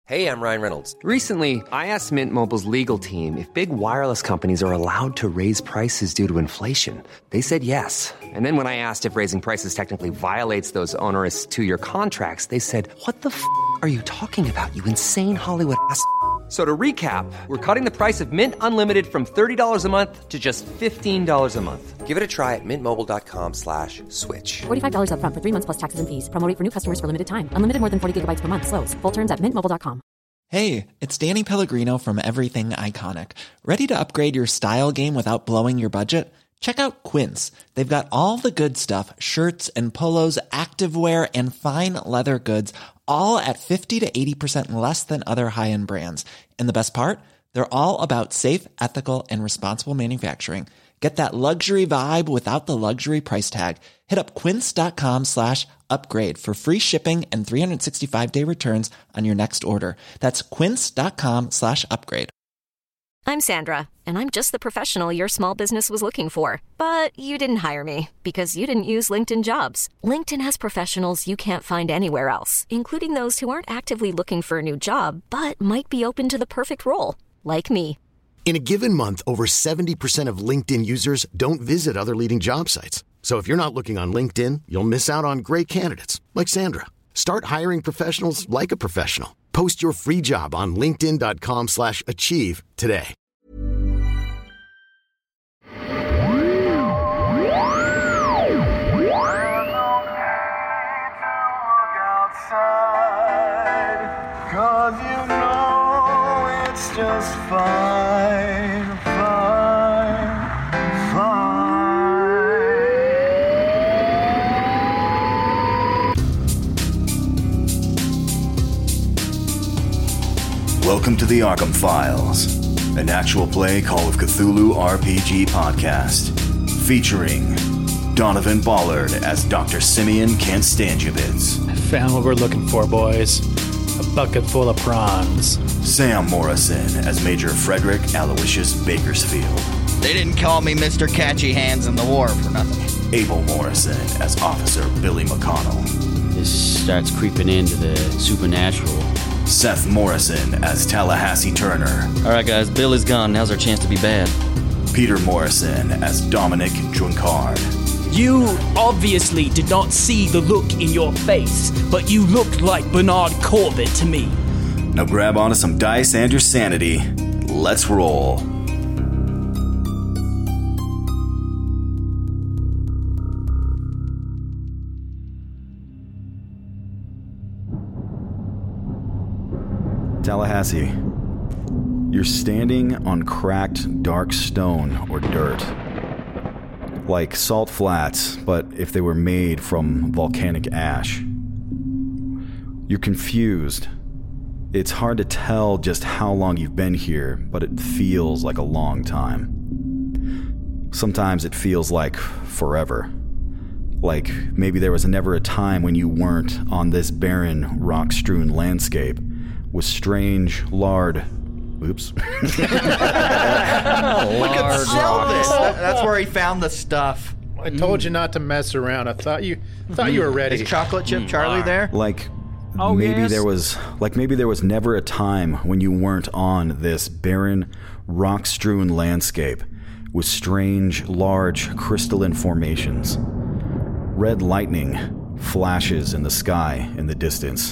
Hey, I'm Ryan Reynolds. Recently, I asked Mint Mobile's legal team if big wireless companies are allowed to raise prices due to inflation. They said yes. And then when I asked if raising prices technically violates those onerous two-year contracts, they said, "What the f*** are you talking about, you insane Hollywood ass?" So to recap, we're cutting the price of Mint Unlimited from $30 a month to just $15 a month. Give it a try at mintmobile.com/switch. $45 up front for 3 months plus taxes and fees. Promo rate for new customers for limited time. Unlimited more than 40 gigabytes per month. Slows full terms at mintmobile.com. Hey, it's Danny Pellegrino from Everything Iconic. Ready to upgrade your style game without blowing your budget? Check out Quince. They've got all the good stuff, shirts and polos, activewear, and fine leather goods, all at 50 to 80% less than other high-end brands. And the best part? They're all about safe, ethical, and responsible manufacturing. Get that luxury vibe without the luxury price tag. Hit up quince.com/upgrade for free shipping and 365-day returns on your next order. That's quince.com/upgrade. I'm Sandra, and I'm just the professional your small business was looking for. But you didn't hire me because you didn't use LinkedIn Jobs. LinkedIn has professionals you can't find anywhere else, including those who aren't actively looking for a new job, but might be open to the perfect role, like me. In a given month, over 70% of LinkedIn users don't visit other leading job sites. So if you're not looking on LinkedIn, you'll miss out on great candidates like Sandra. Start hiring professionals like a professional. Post your free job on linkedin.com/achieve today. Cause you know it's just fine, fine, fine. Welcome to the Arkham Files, an actual play Call of Cthulhu RPG podcast, featuring Donovan Ballard as Dr. Simeon Konstantievitz. Found what we're looking for, boys. A bucket full of prawns. Sam Morrison as Major Frederick Aloysius Bakersfield. They didn't call me Mr. Catchy Hands in the war for nothing. Abel Morrison as Officer Billy McConnell. This starts creeping into the supernatural. Seth Morrison as Tallahassee Turner. Alright guys, Billy's gone. Now's our chance to be bad. Peter Morrison as Dominic Drunkard. You obviously did not see the look in your face, but you looked like Bernard Corbett to me. Now grab onto some dice and your sanity. Let's roll. Tallahassee. You're standing on cracked, dark stone or dirt. Like salt flats, but if they were made from volcanic ash. You're confused. It's hard to tell just how long you've been here, but it feels like a long time. Sometimes it feels like forever. Like maybe there was never a time when you weren't on this barren, rock-strewn landscape with strange, Oops. We could sell this. That's where he found the stuff. I told you not to mess around. I thought you were ready. Is Chocolate Chip Charlie there? Maybe there was never a time when you weren't on this barren, rock-strewn landscape with strange, large, crystalline formations. Red lightning flashes in the sky in the distance.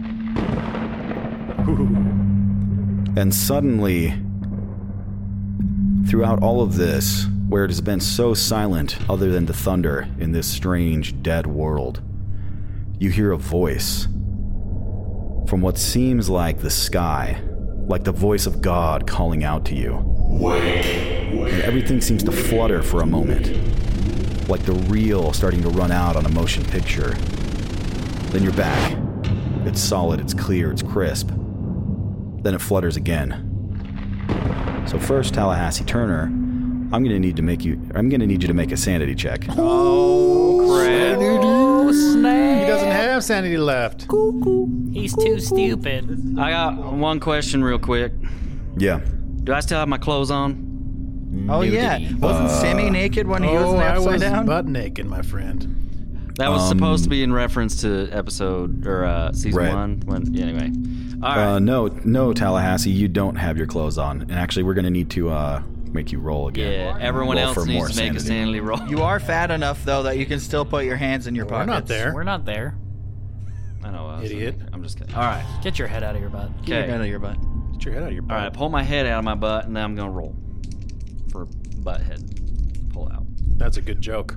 And suddenly, throughout all of this, where it has been so silent other than the thunder in this strange, dead world, you hear a voice from what seems like the sky, like the voice of God calling out to you. And everything seems to flutter for a moment, like the reel starting to run out on a motion picture. Then you're back. It's solid, it's clear, it's crisp. Then it flutters again. So first, Tallahassee Turner, I'm gonna need you to make a sanity check. Oh, crap. Oh, snap. He doesn't have sanity left. He's too stupid. I got one question real quick. Yeah. Do I still have my clothes on? Oh, yeah. Wasn't Sammy naked when he was in the Upside Down? I was butt naked, my friend. That was supposed to be in reference to episode, or season right. 1. Anyway. All right. No, Tallahassee, you don't have your clothes on. And actually, we're going to need to make you roll again. Yeah, everyone Roll else for needs more to make a sanity roll. You are fat enough, though, that you can still put your hands in your pockets. We're not there. We're not there. I know. Idiot. I'm just kidding. All right. Get your head out of your butt. Get your Okay. head out of your butt. Get your head out of your butt. All right, pull my head out of my butt, and then I'm going to roll for butt head. Pull out. That's a good joke.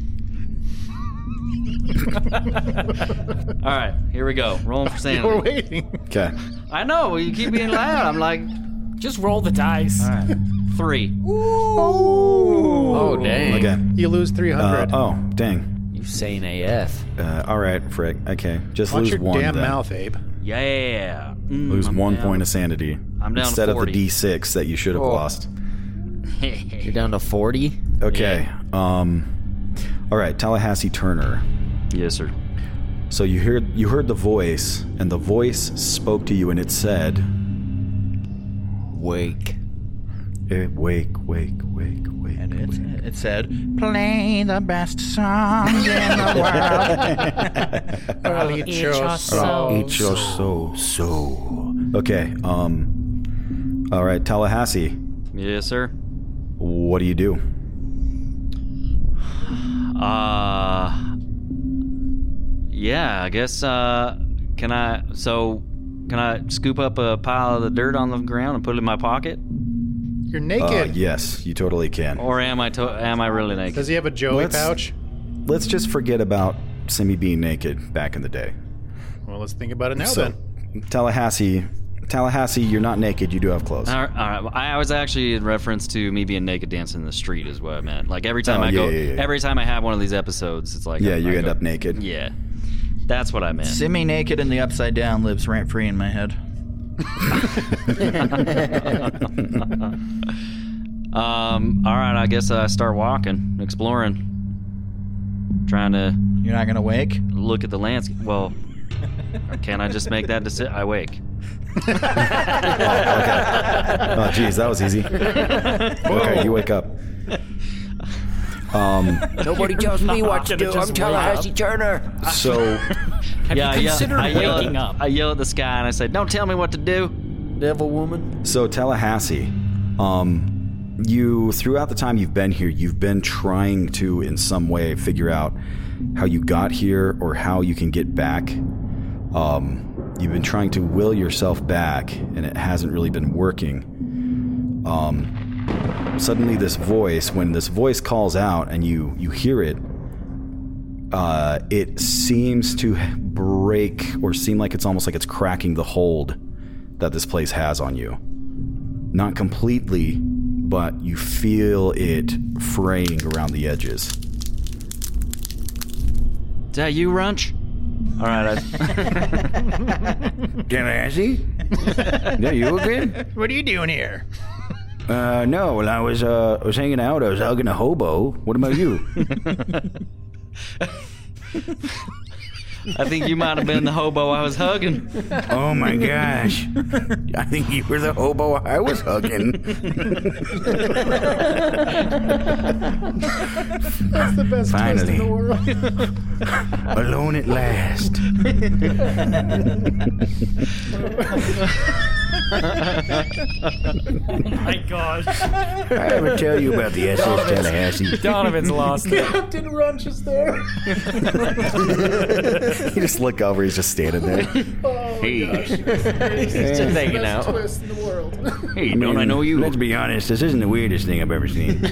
All right, here we go. Rolling for sanity. We're waiting. Okay. I know. You keep being loud. I'm like... Just roll the dice. All right. 3. Oh, dang. Okay. You lose 300. Oh, dang. You sane AF. All right, Frick. Okay. Just Watch lose your one damn then. mouth, Abe. Yeah. Lose I'm 1 down. point of sanity. I'm down to instead 40. of the D6 that you should have lost. You're down to 40? Okay. All right, Tallahassee Turner. Yes, sir. So you heard the voice, and the voice spoke to you, and it said, "Wake, wake." And it said, "Play the best songs in the world." Eat your soul. Eat your soul. Okay. All right, Tallahassee. Yes, sir. What do you do? Yeah, I guess, can I scoop up a pile of the dirt on the ground and put it in my pocket? You're naked. Yes, you totally can. Or am I really naked? Does he have a Joey pouch? Let's just forget about Simi being naked back in the day. Well, let's think about it now So, then. Tallahassee, you're not naked. You do have clothes. All right. I was actually in reference to me being naked dancing in the street is what I meant. Like every time every time I have one of these episodes, it's like you end up naked. Yeah, that's what I meant. Simi naked in the Upside Down lives rent free in my head. All right. I guess I start walking, exploring, trying to. You're not gonna wake? Look at the landscape. Well, can I just make that decision? I wake. Okay. Oh, geez, that was easy. Okay, you wake up. Nobody tells me what to do. I'm Tallahassee Turner. So, Yeah, considered waking up? I yell at the sky and I say, "Don't tell me what to do." Devil woman. So Tallahassee, you throughout the time you've been here, you've been trying to, in some way, figure out how you got here or how you can get back. You've been trying to will yourself back, and it hasn't really been working. Suddenly, when this voice calls out, and you hear it, it seems to break or seem like it's almost like it's cracking the hold that this place has on you. Not completely, but you feel it fraying around the edges. Is that you, Runch? All right. Tallahassee? Yeah, you again? What are you doing here? No. Well, I was hanging out. I was hugging a hobo. What about you? I think you might have been the hobo I was hugging. Oh my gosh! I think you were the hobo I was hugging. That's the best twist in the world. Alone at last. Oh my gosh. I ever tell you about the SS Tallahassee? Donovan's lost it. Captain Runch is there. You just look over. He's just standing there. Hey. He's just hanging out. Twist in the world. Hey, don't I know you? Let's be honest. This isn't the weirdest thing I've ever seen.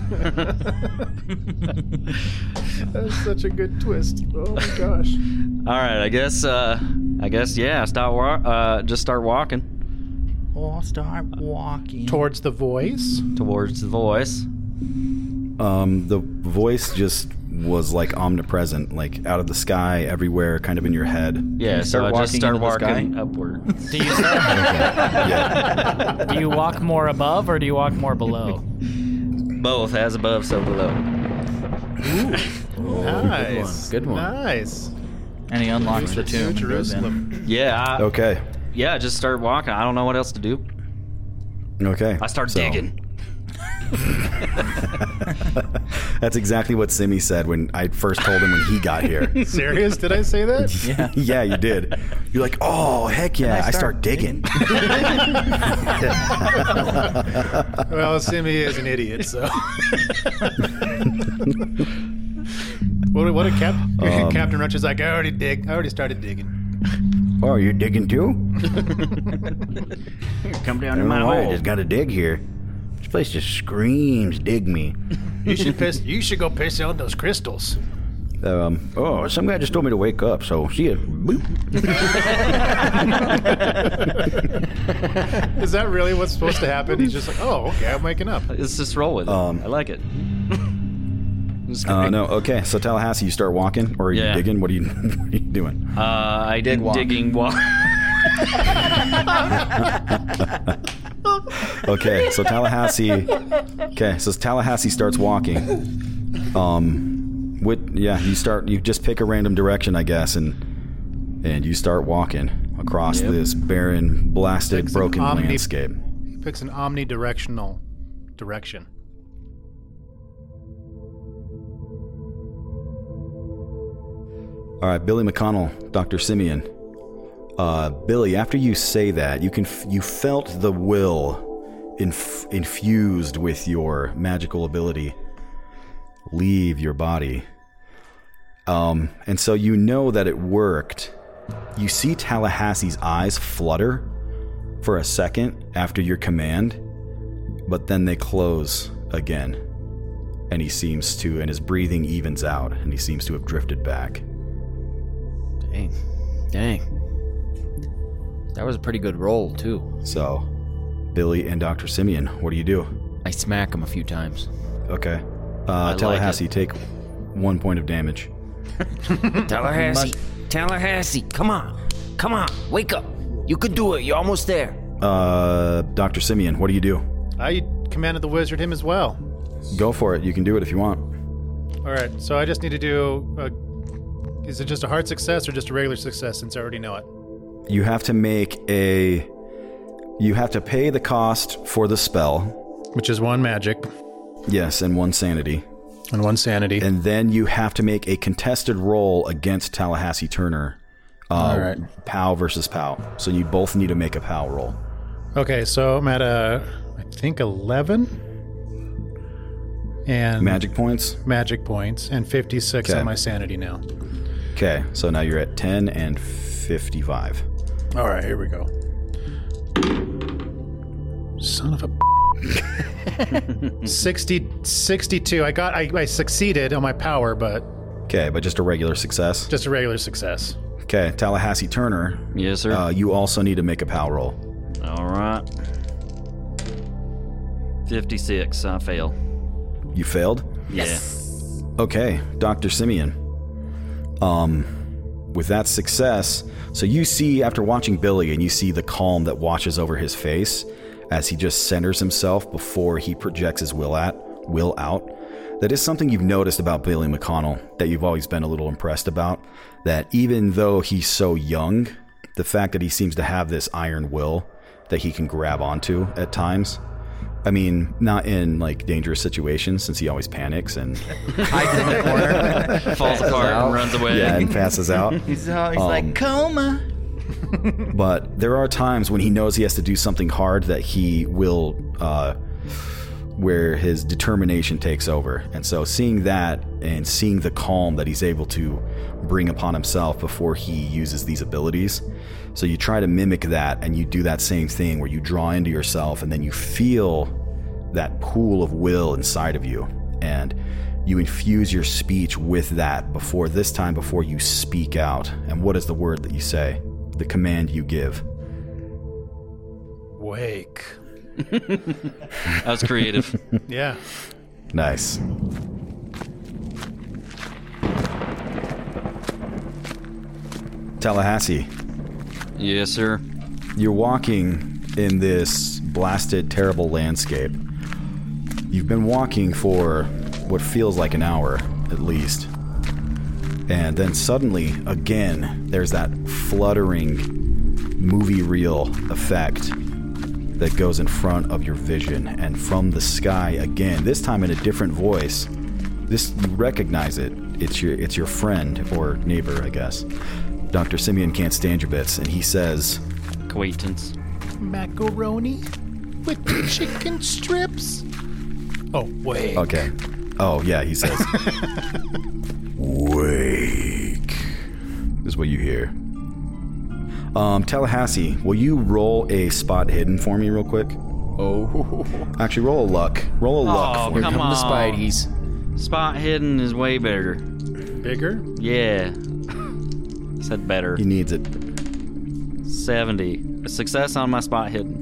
That's such a good twist. Oh my gosh. All right. I guess. Yeah. Just start walking Oh, start walking. Towards the voice? towards the voice. The voice just was like omnipresent, like out of the sky, everywhere, kind of in your head. Yeah. So I just start walking upward. Do you do you walk more above or do you walk more below? Both, as above, so below. Nice. Good one. Nice. And he unlocks the tomb and goes in. Yeah. Okay. Yeah. Just start walking. I don't know what else to do. Okay. I start digging. That's exactly what Simi said when I first told him when he got here. Serious? Did I say that? Yeah. Yeah, you did. You're like, oh, heck yeah. I start digging. Well, Simi is an idiot, so. What did Captain Roach is like, I already started digging. Oh, you're digging too? Come down to my hole. I just got to dig here. This place just screams, dig me. You should go piss on those crystals. Some guy just told me to wake up, so see ya. Boop. Is that really what's supposed to happen? He's just like, oh, okay, I'm waking up. Let's just roll with it. I like it. No, okay. So Tallahassee, you start walking, or are you digging? What are you doing? I did digging walk. Okay, so Tallahassee starts walking. You just pick a random direction, I guess, and you start walking across this barren, blasted, broken landscape. He picks an omnidirectional direction. All right, Billy McConnell, Dr. Simeon. Billy, after you say that, you felt the will infused with your magical ability leave your body. And so you know that it worked. You see Tallahassee's eyes flutter for a second after your command, but then they close again. And his breathing evens out, and he seems to have drifted back. Dang. That was a pretty good roll, too. So, Billy and Dr. Simeon, what do you do? I smack him a few times. Okay. Tallahassee, take 1 point of damage. Tallahassee, come on, wake up. You can do it, you're almost there. Dr. Simeon, what do you do? I commanded the wizard him as well. Go for it, you can do it if you want. All right, so I just need to do, is it just a hard success or just a regular success since I already know it? You have to pay the cost for the spell. Which is 1 magic. Yes, and 1 sanity. And 1 sanity. And then you have to make a contested roll against Tallahassee Turner. All right. POW versus POW. So you both need to make a POW roll. Okay, so I'm at I think 11. And Magic points, and 56 on my sanity now. Okay, so now you're at 10 and 55. All right, here we go. Son of a 62. I succeeded on my power, but okay, but just a regular success. Just a regular success. Okay, Tallahassee Turner. Yes, sir. You also need to make a POW roll. All right. 56. I fail. You failed? Yes. Okay, Dr. Simeon. With that success, so you see after watching Billy, and you see the calm that washes over his face as he just centers himself before he projects his will out. That is something you've noticed about Billy McConnell that you've always been a little impressed about. That even though he's so young, the fact that he seems to have this iron will that he can grab onto at times. I mean, not in like dangerous situations, since he always panics and hides in the corner, falls apart and runs away. Yeah, and passes out. He's like coma. But there are times when he knows he has to do something hard that he will, where his determination takes over. And so seeing that and seeing the calm that he's able to bring upon himself before he uses these abilities. So you try to mimic that, and you do that same thing where you draw into yourself and then you feel that pool of will inside of you, and you infuse your speech with that before you speak out. And what is the word that you say? The command you give? Wake. That was creative. Yeah. Nice. Tallahassee. Yes, sir. You're walking in this blasted, terrible landscape. You've been walking for what feels like an hour, at least. And then suddenly, again, there's that fluttering movie reel effect that goes in front of your vision, and from the sky again, this time in a different voice. This, you recognize it. It's your friend or neighbor, I guess. Dr. Simeon can't stand your bits, and he says, acquaintance. Macaroni with the chicken strips. Oh, wait. Okay. Oh, yeah, he says, wake. Is what you hear. Tallahassee, will you roll a spot hidden for me real quick? Oh. Actually, roll a luck. Roll a luck for me. Come on. The Spideys. Spot hidden is way better. Bigger? Yeah. Said better. He needs it. 70. A success on my spot hidden.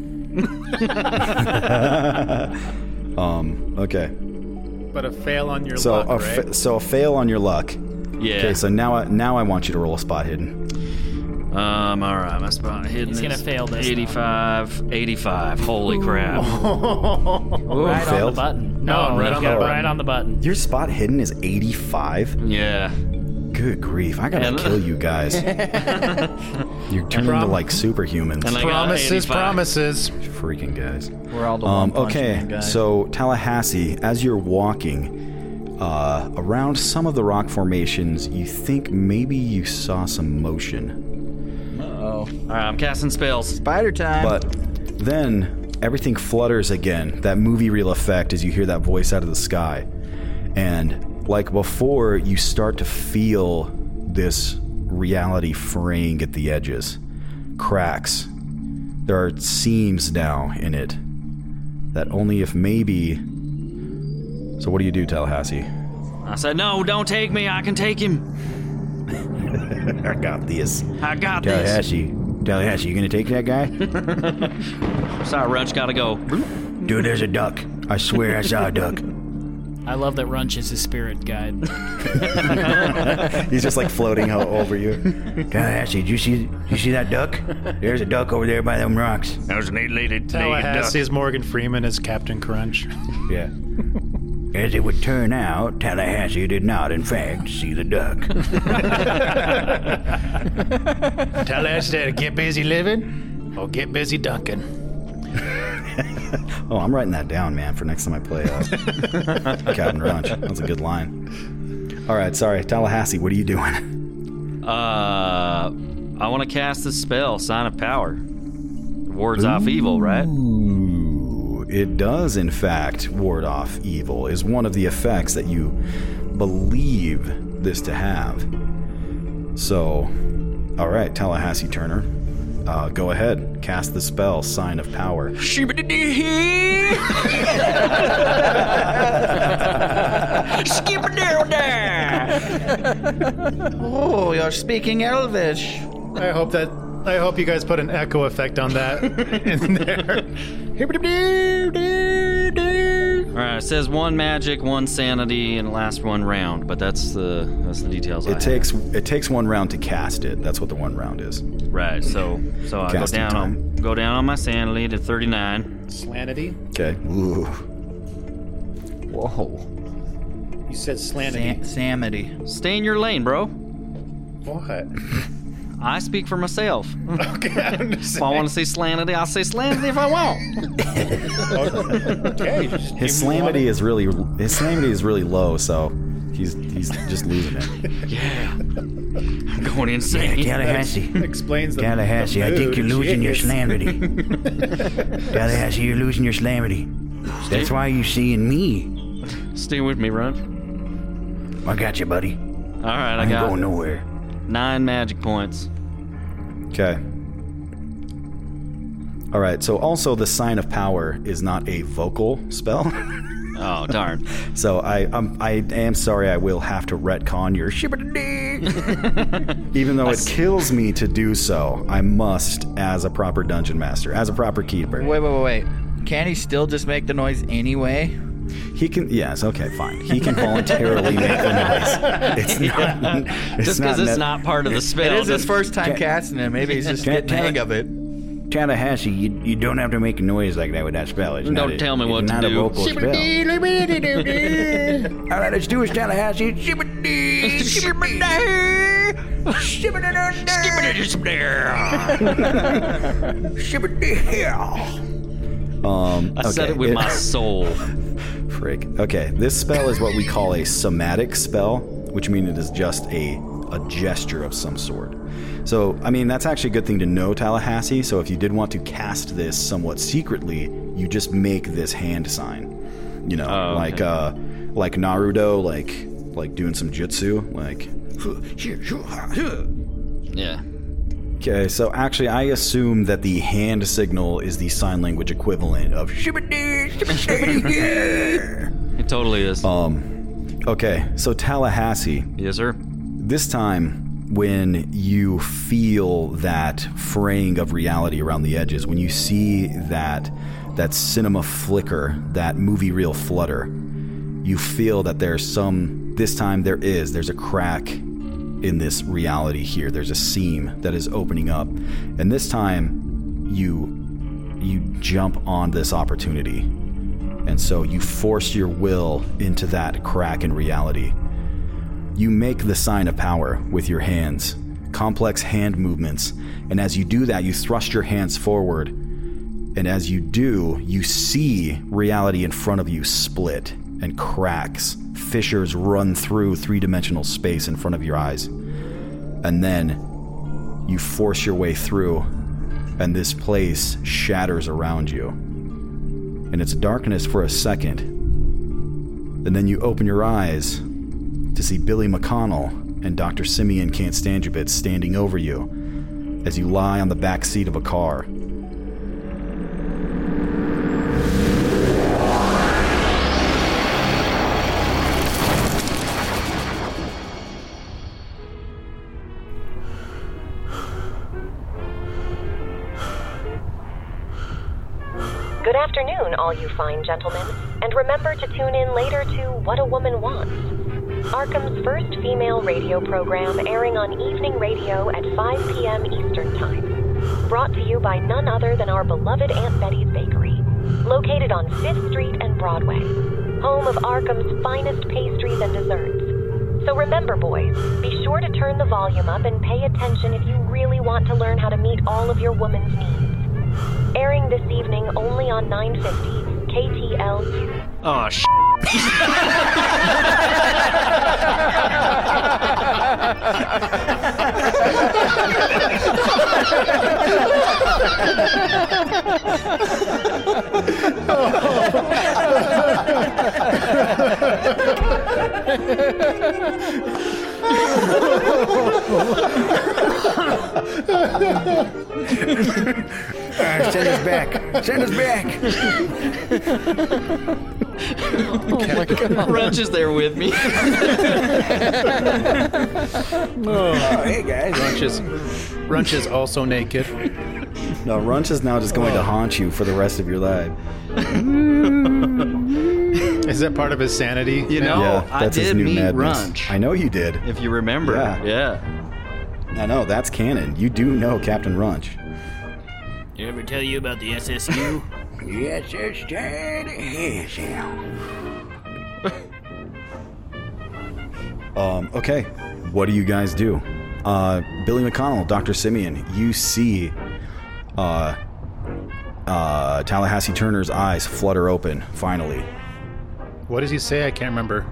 Okay. But a fail on your luck, right? So a fail on your luck. Yeah. Okay, so now I want you to roll a spot hidden. All right, my spot hidden He's gonna is fail this 85. Holy crap. Right on failed? the button. No, right he's on got the it button. right on the button. Your spot hidden is 85? Yeah. Good grief. I gotta kill you guys. You're turning into like superhumans. And I got Promises, 85. promises. Freaking guys. We're all the one punch Okay, man guys. so Tallahassee, as you're walking around some of the rock formations, you think maybe you saw some motion. Uh-oh. All right, I'm casting spells. Spider time. But then everything flutters again. That movie reel effect as you hear that voice out of the sky. And like before, you start to feel this reality fraying at the edges. Cracks. There are seams now in it that only if maybe... So what do you do, Tallahassee? I said, no, don't take me. I can take him. I got this. I got this. Tallahassee, you gonna take that guy? Sorry, Runch, gotta go. Dude, there's a duck. I swear I saw a duck. I love that Runch is his spirit guide. He's just like floating over you. Tallahassee, did you see that duck? There's a duck over there by them rocks. That was a neat duck. Tallahassee is Morgan Freeman as Captain Crunch. Yeah. As it would turn out, Tallahassee did not, in fact, see the duck. Tallahassee, get busy living or get busy dunking. Oh, I'm writing that down, man, for next time I play Captain Crunch. That's a good line. All right, sorry. Tallahassee, what are you doing? I want to cast the spell, Sign of Power. Wards off evil, right? Ooh, it does, in fact, ward off evil, is one of the effects that you believe this to have. So, all right, Tallahassee Turner, go ahead. Cast the spell, Sign of Power. Oh, you're speaking Elvish. I hope you guys put an echo effect on that in there. All right, it says 1 magic, 1 sanity, and last 1 round, but that's the details. It takes 1 round to cast it. That's what the 1 round is. Right. So I go down on my sanity to 39. Slanity? Okay. Ooh. Whoa. You said slanity. Samity. Stay in your lane, bro. What? I speak for myself. Okay, I understand. If I want to say slanity, I'll say slanity if I want. Okay. His slamity is really low, so he's just losing it. Yeah. I'm going insane. Tallahassee. Explains the Tallahassee, I think you're losing your slamity. Tallahassee, you're losing your slamity. That's why you seeing me. Stay with me, Run. I got you, buddy. All right, I ain't going nowhere. 9 magic points. Okay. All right, so also the Sign of Power is not a vocal spell. Oh, darn. So I am sorry, I will have to retcon your shibbity. Even though it kills me to do so, I must as a proper dungeon master, as a proper keeper. Wait. Can he still just make the noise anyway? He can, yes, okay, fine. He can voluntarily make the noise. It's not, just because it's not part of the spell. It is his first time casting it. Maybe he's just getting the hang of it. Tallahassee, you don't have to make a noise like that with that spell. Don't tell me what to do. It's not a vocal spell. All right, let's do it, Tallahassee. I said it with my soul. Frick. Okay, this spell is what we call a somatic spell, which means it is just a gesture of some sort. So, I mean, that's actually a good thing to know, Tallahassee. So if you did want to cast this somewhat secretly, you just make this hand sign. You know, like Naruto, like doing some jutsu, like. Yeah. Okay, so actually, I assume that the hand signal is the sign language equivalent of It totally is. Okay, so Tallahassee. Yes, sir. This time, when you feel that fraying of reality around the edges, when you see that cinema flicker, that movie reel flutter, you feel that there's a crack in this reality here. There's a seam that is opening up. And this time, you jump on this opportunity. And so you force your will into that crack in reality. You make the sign of power with your hands, complex hand movements, and as you do that, you thrust your hands forward, and as you do, you see reality in front of you split and cracks. Fissures run through three-dimensional space in front of your eyes. And then you force your way through, and this place shatters around you. And it's darkness for a second, and then you open your eyes to see Billy McConnell and Dr. Simeon Can't Stand You Bit standing over you as you lie on the back seat of a car. Good afternoon, all you fine gentlemen, and remember to tune in later to What a Woman Wants, Arkham's first female radio program airing on evening radio at 5 p.m. Eastern Time. Brought to you by none other than our beloved Aunt Betty's Bakery, located on 5th Street and Broadway, home of Arkham's finest pastries and desserts. So remember, boys, be sure to turn the volume up and pay attention if you really want to learn how to meet all of your woman's needs. Airing this evening only on 950 KTLU. Oh, Send us back. Send us back. Oh my God. Runch is there with me. Hey guys. Runch is also naked. No, Runch is now just going to haunt you for the rest of your life. Is that part of his sanity? You know, yeah, I that's his did new meet madness. Runch. I know you did. If you remember. Yeah. I know, that's canon. You do know Captain Runch. Did I ever tell you about the SSU? Yes, it's Okay, what do you guys do? Billy McConnell, Dr. Simeon, you see Tallahassee Turner's eyes flutter open, finally. What does he say? I can't remember.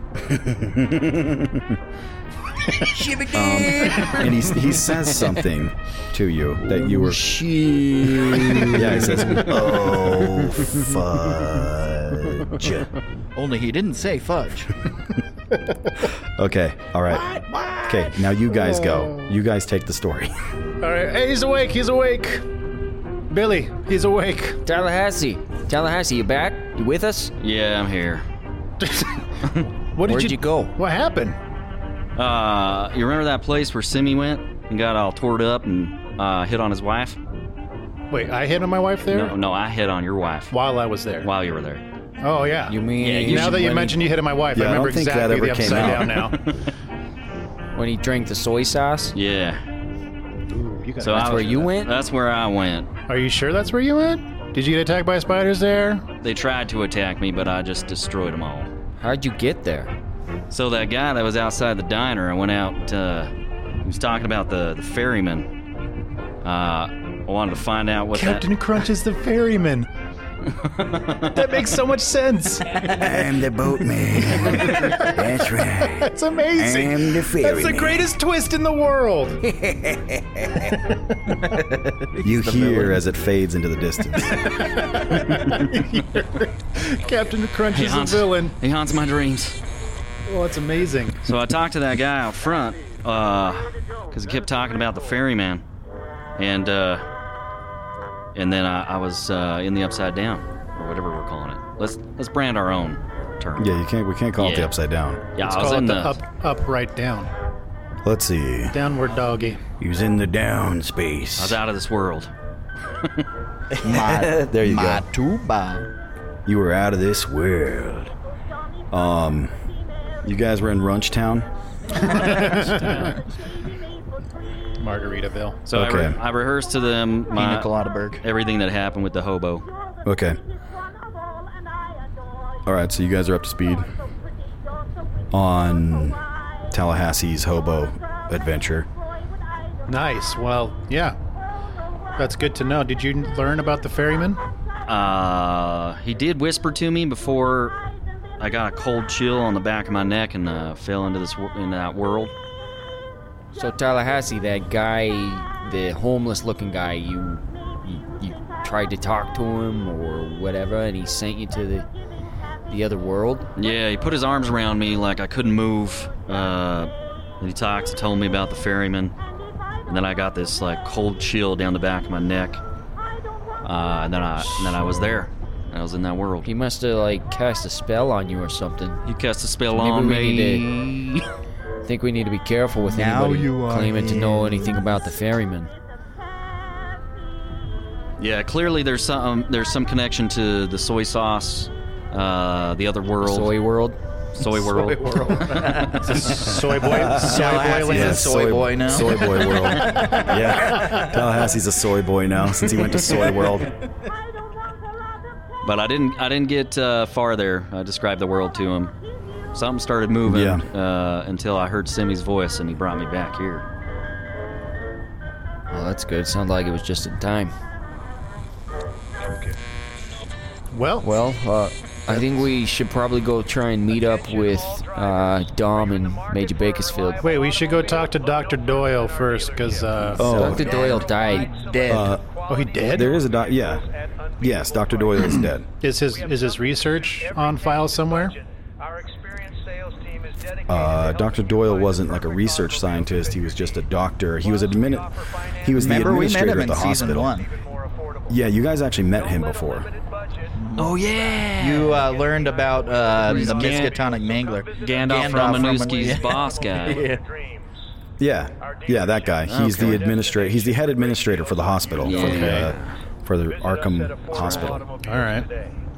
And he says something to you that you were... Yeah, he says, oh, fudge. Only he didn't say fudge. Okay, all right. Okay, now you guys go. You guys take the story. All right. Hey, he's awake. He's awake. Billy, he's awake. Tallahassee, you back? You with us? Yeah, I'm here. Where'd you go? What happened? You remember that place where Simi went and got all tore up and hit on his wife? Wait, I hit on my wife there? No, I hit on your wife. While I was there. While you were there. Oh, yeah. You mean... now that you mentioned you hit on my wife, Yeah, I remember I don't think exactly that ever the came upside out. down now. When he drank the soy sauce? Yeah. Ooh, you So that's where you went? That's where I went. Are you sure that's where you went? Did you get attacked by spiders there? They tried to attack me, but I just destroyed them all. How'd you get there? So that guy that was outside the diner, I went out, he was talking about the ferryman. I wanted to find out what Captain Crunch is the ferryman. That makes so much sense. I'm the boatman. That's right. That's amazing. I'm the ferryman. That's the greatest twist in the world. You hear as it fades into the distance. Captain Crunch He is a haunts, villain. he haunts my dreams. Well, that's amazing. So I talked to that guy out front because he kept talking about the ferryman, and then I was in the Upside Down, or whatever we're calling it. Let's brand our own term. Yeah, we can't call it the Yeah. Upside Down. Yeah, Let's I was call in it the the up, right, down. Let's see. Downward doggy. He was in the down space. I was out of this world. There you go. Matuba. You were out of this world. You guys were in Runchtown? Margaritaville. So Okay. I rehearsed to them Pina Colada-burg. everything that happened with the hobo. Okay. All right, so you guys are up to speed on Tallahassee's hobo adventure. Nice. Well, yeah. That's good to know. Did you learn about the ferryman? He did whisper to me before I got a cold chill on the back of my neck and fell into that world. So Tallahassee, that guy, the homeless-looking guy, you tried to talk to him or whatever, and he sent you to the other world? Yeah, he put his arms around me like I couldn't move. And he told me about the ferryman. And then I got this like cold chill down the back of my neck. And then I was there. I was in that world. He must have like cast a spell on you or something. He cast a spell Maybe on we me. need I think we need to be careful with Now anybody you are claiming to know his. anything about the ferryman. Yeah, clearly there's some connection to the soy sauce, the other world. Soy world? Soy world. Soy boy. Tallahassee's a soy boy now. Soy boy world. Yeah. Tallahassee's a soy boy now since he went to Soy World. But I didn't get far there. I described the world to him. Something started moving until I heard Simi's voice, and he brought me back here. Well, that's good. Sounds like it was just in time. Well, I think we should probably go try and meet up with Dom and Major Bakersfield. wait, we should go talk to Dr. Doyle first, because... Dr. Doyle died. Dead. he did? There is a yes, Dr. Doyle is dead. Is his research on file somewhere? Dr. Doyle wasn't like a research scientist. He was just a doctor. He was the Remember, we met administrator him at in the season hospital. 1. Yeah, you guys actually met him before. Oh yeah. You learned about the Miskatonic Mangler. Gandalf Romanowski's boss guy. Yeah. Yeah, that guy. He's the administrator. He's the head administrator for the hospital for the Arkham Hospital. All right.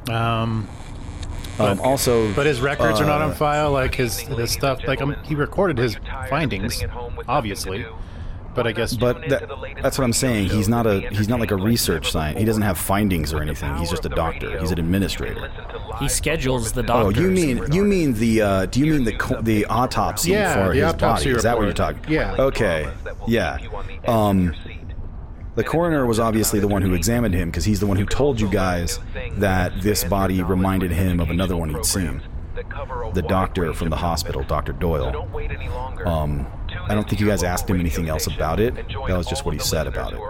But his records are not on file. Like his stuff. Like he recorded his findings, obviously. But I guess. But that's what I'm saying. He's not like a research scientist. He doesn't have findings or anything. He's just a doctor. He's an administrator. He schedules the Oh, doctors. you mean the do you mean the autopsy for the his autopsy body? Is that what you're report. talking? Yeah. Okay. Yeah. The coroner was obviously the one who examined him because he's the one who told you guys that this body reminded him of another one he'd seen. The doctor from the hospital, Dr. Doyle. I don't think you guys asked him anything else about it. That was just what he said about it.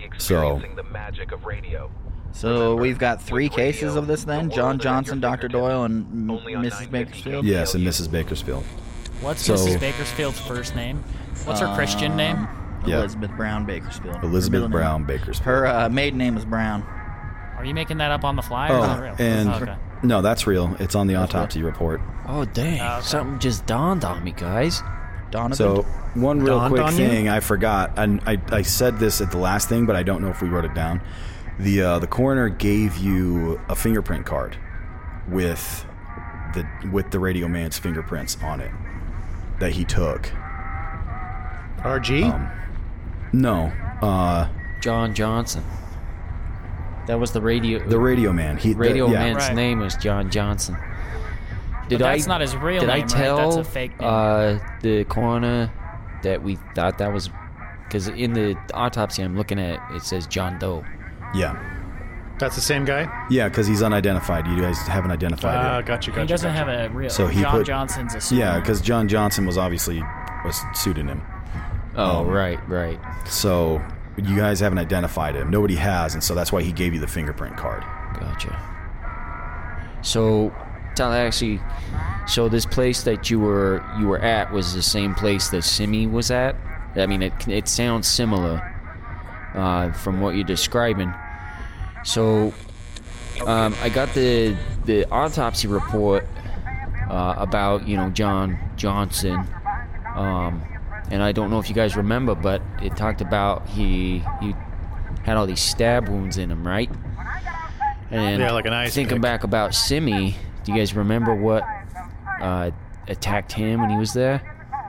So we've got 3 cases of this then? John Johnson, Dr. Doyle, and Mrs. Bakersfield? Yes, and Mrs. Bakersfield. What's So- Mrs. Bakersfield's first name? What's her Christian name? Yeah. Elizabeth Brown Bakersfield. Elizabeth Her middle Brown name. Bakersfield. Her maiden name is Brown. Are you making that up on the fly, or is that real? and Okay. no, that's real. It's on the autopsy report. Oh, dang. Something just dawned on me, guys. Donovan? So one real Dawned quick on you? thing I forgot, and I said this at the last thing, but I don't know if we wrote it down. The coroner gave you a fingerprint card with the radio man's fingerprints on it that he took. RG? No, John Johnson. That was the radio man. Radio yeah. man's Right. name was John Johnson. But that's not his real did name, I right? tell That's a fake name. the coroner that we thought that was because in the autopsy I'm looking at it says John Doe. Yeah. That's the same guy? Yeah, because he's unidentified. You guys haven't identified it. Gotcha. He doesn't have a real. So he John Johnson's a pseudonym. Yeah, because John Johnson was obviously a pseudonym. Oh, right. So you guys haven't identified him. Nobody has, and so that's why he gave you the fingerprint card. Gotcha. So, Tallahassee, so this place that you were at was the same place that Simi was at? I mean, it sounds similar from what you're describing. So, I got the autopsy report about, John Johnson. And I don't know if you guys remember, but it talked about he had all these stab wounds in him, right? And yeah, like an ice thinking pick. back about Simi, do you guys remember what attacked him when he was there?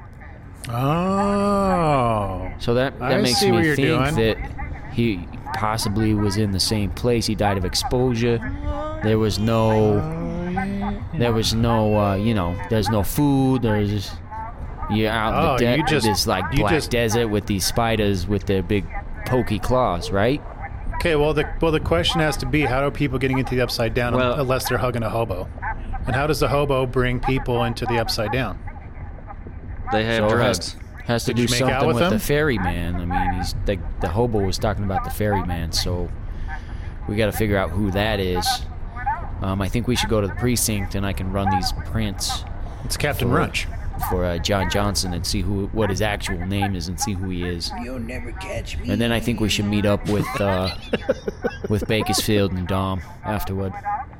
Oh. So that I makes see what me you're think doing. that he possibly was in the same place. He died of exposure. There was no, there's no food. You're out in this like black desert with these spiders with their big pokey claws, right? Okay, well the question has to be, how are people getting into the Upside Down unless they're hugging a hobo? And how does the hobo bring people into the Upside Down? They have So it drugs. Has to Did you do make out something with with them? the ferryman. I mean, he's the hobo was talking about the ferryman, so we got to figure out who that is. I think we should go to the precinct and I can run these prints. It's Captain Runch. For John Johnson and see what his actual name is and see who he is. You'll never catch me. And then I think we should meet up with Bakersfield and Dom afterward.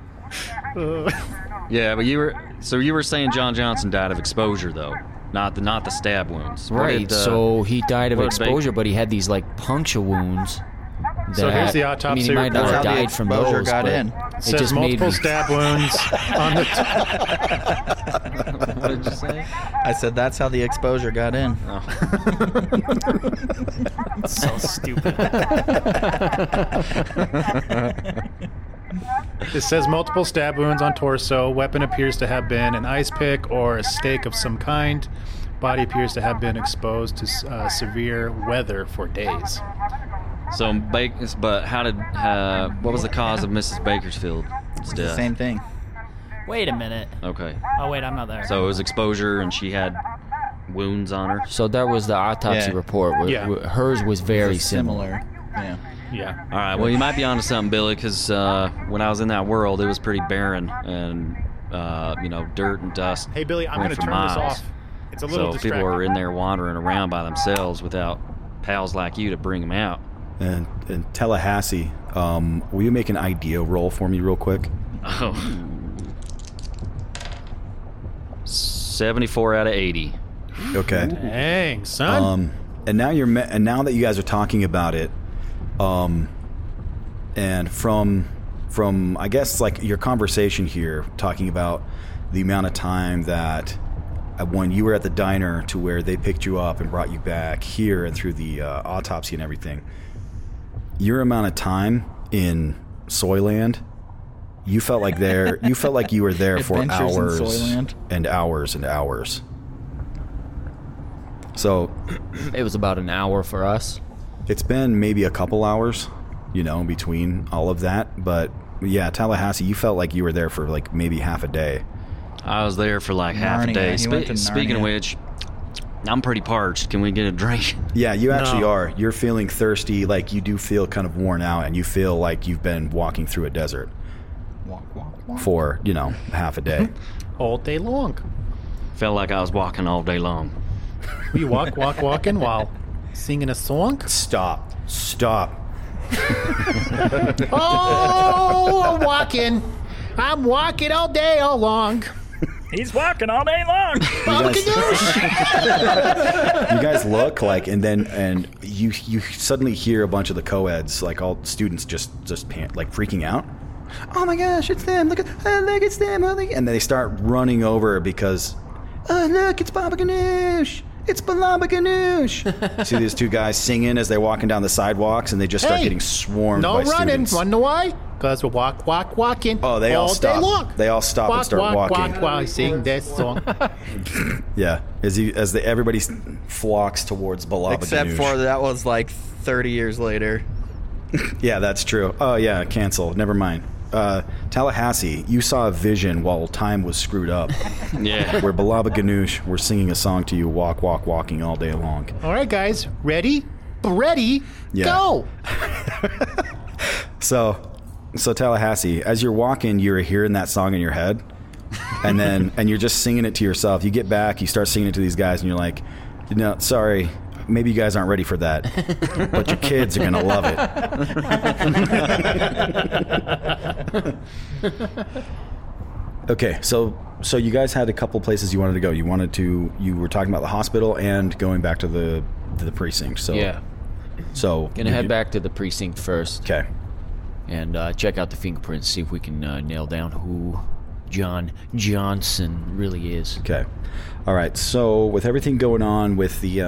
Yeah, but you were saying John Johnson died of exposure though, not the stab wounds. What Right. did, So he died of what did exposure, but he had these like puncture wounds. So here's the I mean, autopsy he might not report. have That's how the died from exposure those. got but in. It It says just made multiple me. stab wounds on the... What did you say? I said that's how the exposure got in. So stupid. It says multiple stab wounds on torso. Weapon appears to have been an ice pick or a stake of some kind. Body appears to have been exposed to severe weather for days. So, but how did? What was the cause of Mrs. Bakersfield's It's death? the same thing. Wait a minute. Okay. Oh wait, I'm not there. So it was exposure, and she had wounds on her. So that was the autopsy Yeah. report. Yeah. Hers was very similar. Yeah. Yeah. All right. Well, you might be onto something, Billy, because when I was in that world, it was pretty barren and dirt and dust. Hey, Billy, I'm went going to for turn this miles. off. It's a little So people distracting. were in there wandering around by themselves without pals like you to bring them out. And Tallahassee, will you make an idea roll for me real quick? Oh. 74 out of 80. Okay. Dang, son. And now and now that you guys are talking about it, and from I guess like your conversation here, talking about the amount of time that when you were at the diner to where they picked you up and brought you back here and through the autopsy and everything, your amount of time in Soyland, you felt like you were there for Adventures in hours Soyland. and hours and hours. So It was about an hour for us. it's been maybe a couple hours, between all of that. But yeah, Tallahassee, you felt like you were there for like maybe half a day. I was there for like half a Narnia. day. He went to Speaking of Narnia. which, I'm pretty parched. Can we get a drink? Yeah, you actually No. are. You're feeling thirsty, like you do feel kind of worn out, and you feel like you've been walking through a desert Walk, walk, walk. for, half a day. All day long. Felt like I was walking all day long. We walking while singing a song. Stop. Oh, I'm walking all day, all long. He's walking all day long. You guys look like, and you suddenly hear a bunch of the co-eds, like all students, just like freaking out. Oh my gosh, it's them! Look, it's them! And then they start running over because, oh look, it's Baba Ganoush! It's Baba Ganoush! See these two guys singing as they're walking down the sidewalks, and they just start Hey, getting swarmed No by running. students. Wanna know why? Because we're walking. Oh, they all all stop. day long. They all stop and start walking. Walk while I sing this song. Yeah, everybody flocks towards Balaba Except Ganoush. for that was like 30 years later. Yeah, that's true. Oh, yeah, cancel. Never mind. Tallahassee, you saw a vision while time was screwed up. Yeah. Where Balaba Ganoush were singing a song to you, Walk, Walk, Walking all day long. All right, guys. Ready? Ready? Yeah. Go! So Tallahassee, as you're walking, you're hearing that song in your head. And you're just singing it to yourself. You get back, you start singing it to these guys, and you're like, no, sorry, maybe you guys aren't ready for that, but your kids are going to love it. Okay, so you guys had a couple places you wanted to go. You were talking about the hospital and going back to the precinct. So yeah. So gonna head back to the precinct first. Okay. And check out the fingerprints, see if we can nail down who John Johnson really is. Okay. All right. So with everything going on with the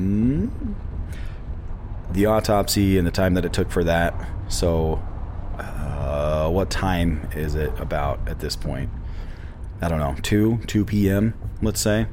autopsy and the time that it took for that, so what time is it about at this point? I don't know. 2 p.m., let's say.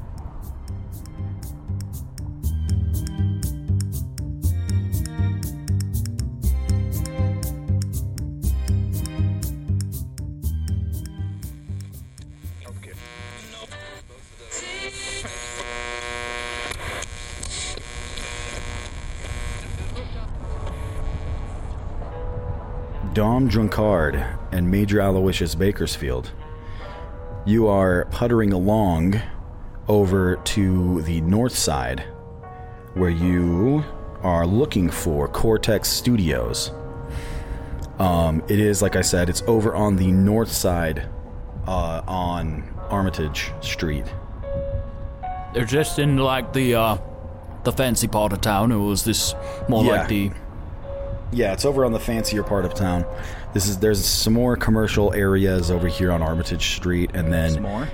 Dom Drunkard and Major Aloysius Bakersfield, you are puttering along over to the north side where you are looking for Cortex Studios. It is, like I said, it's over on the north side on Armitage Street. They're just in like the fancy part of town, or was this more like the... Yeah, it's over on the fancier part of town. There's some more commercial areas over here on Armitage Street, and then Some more?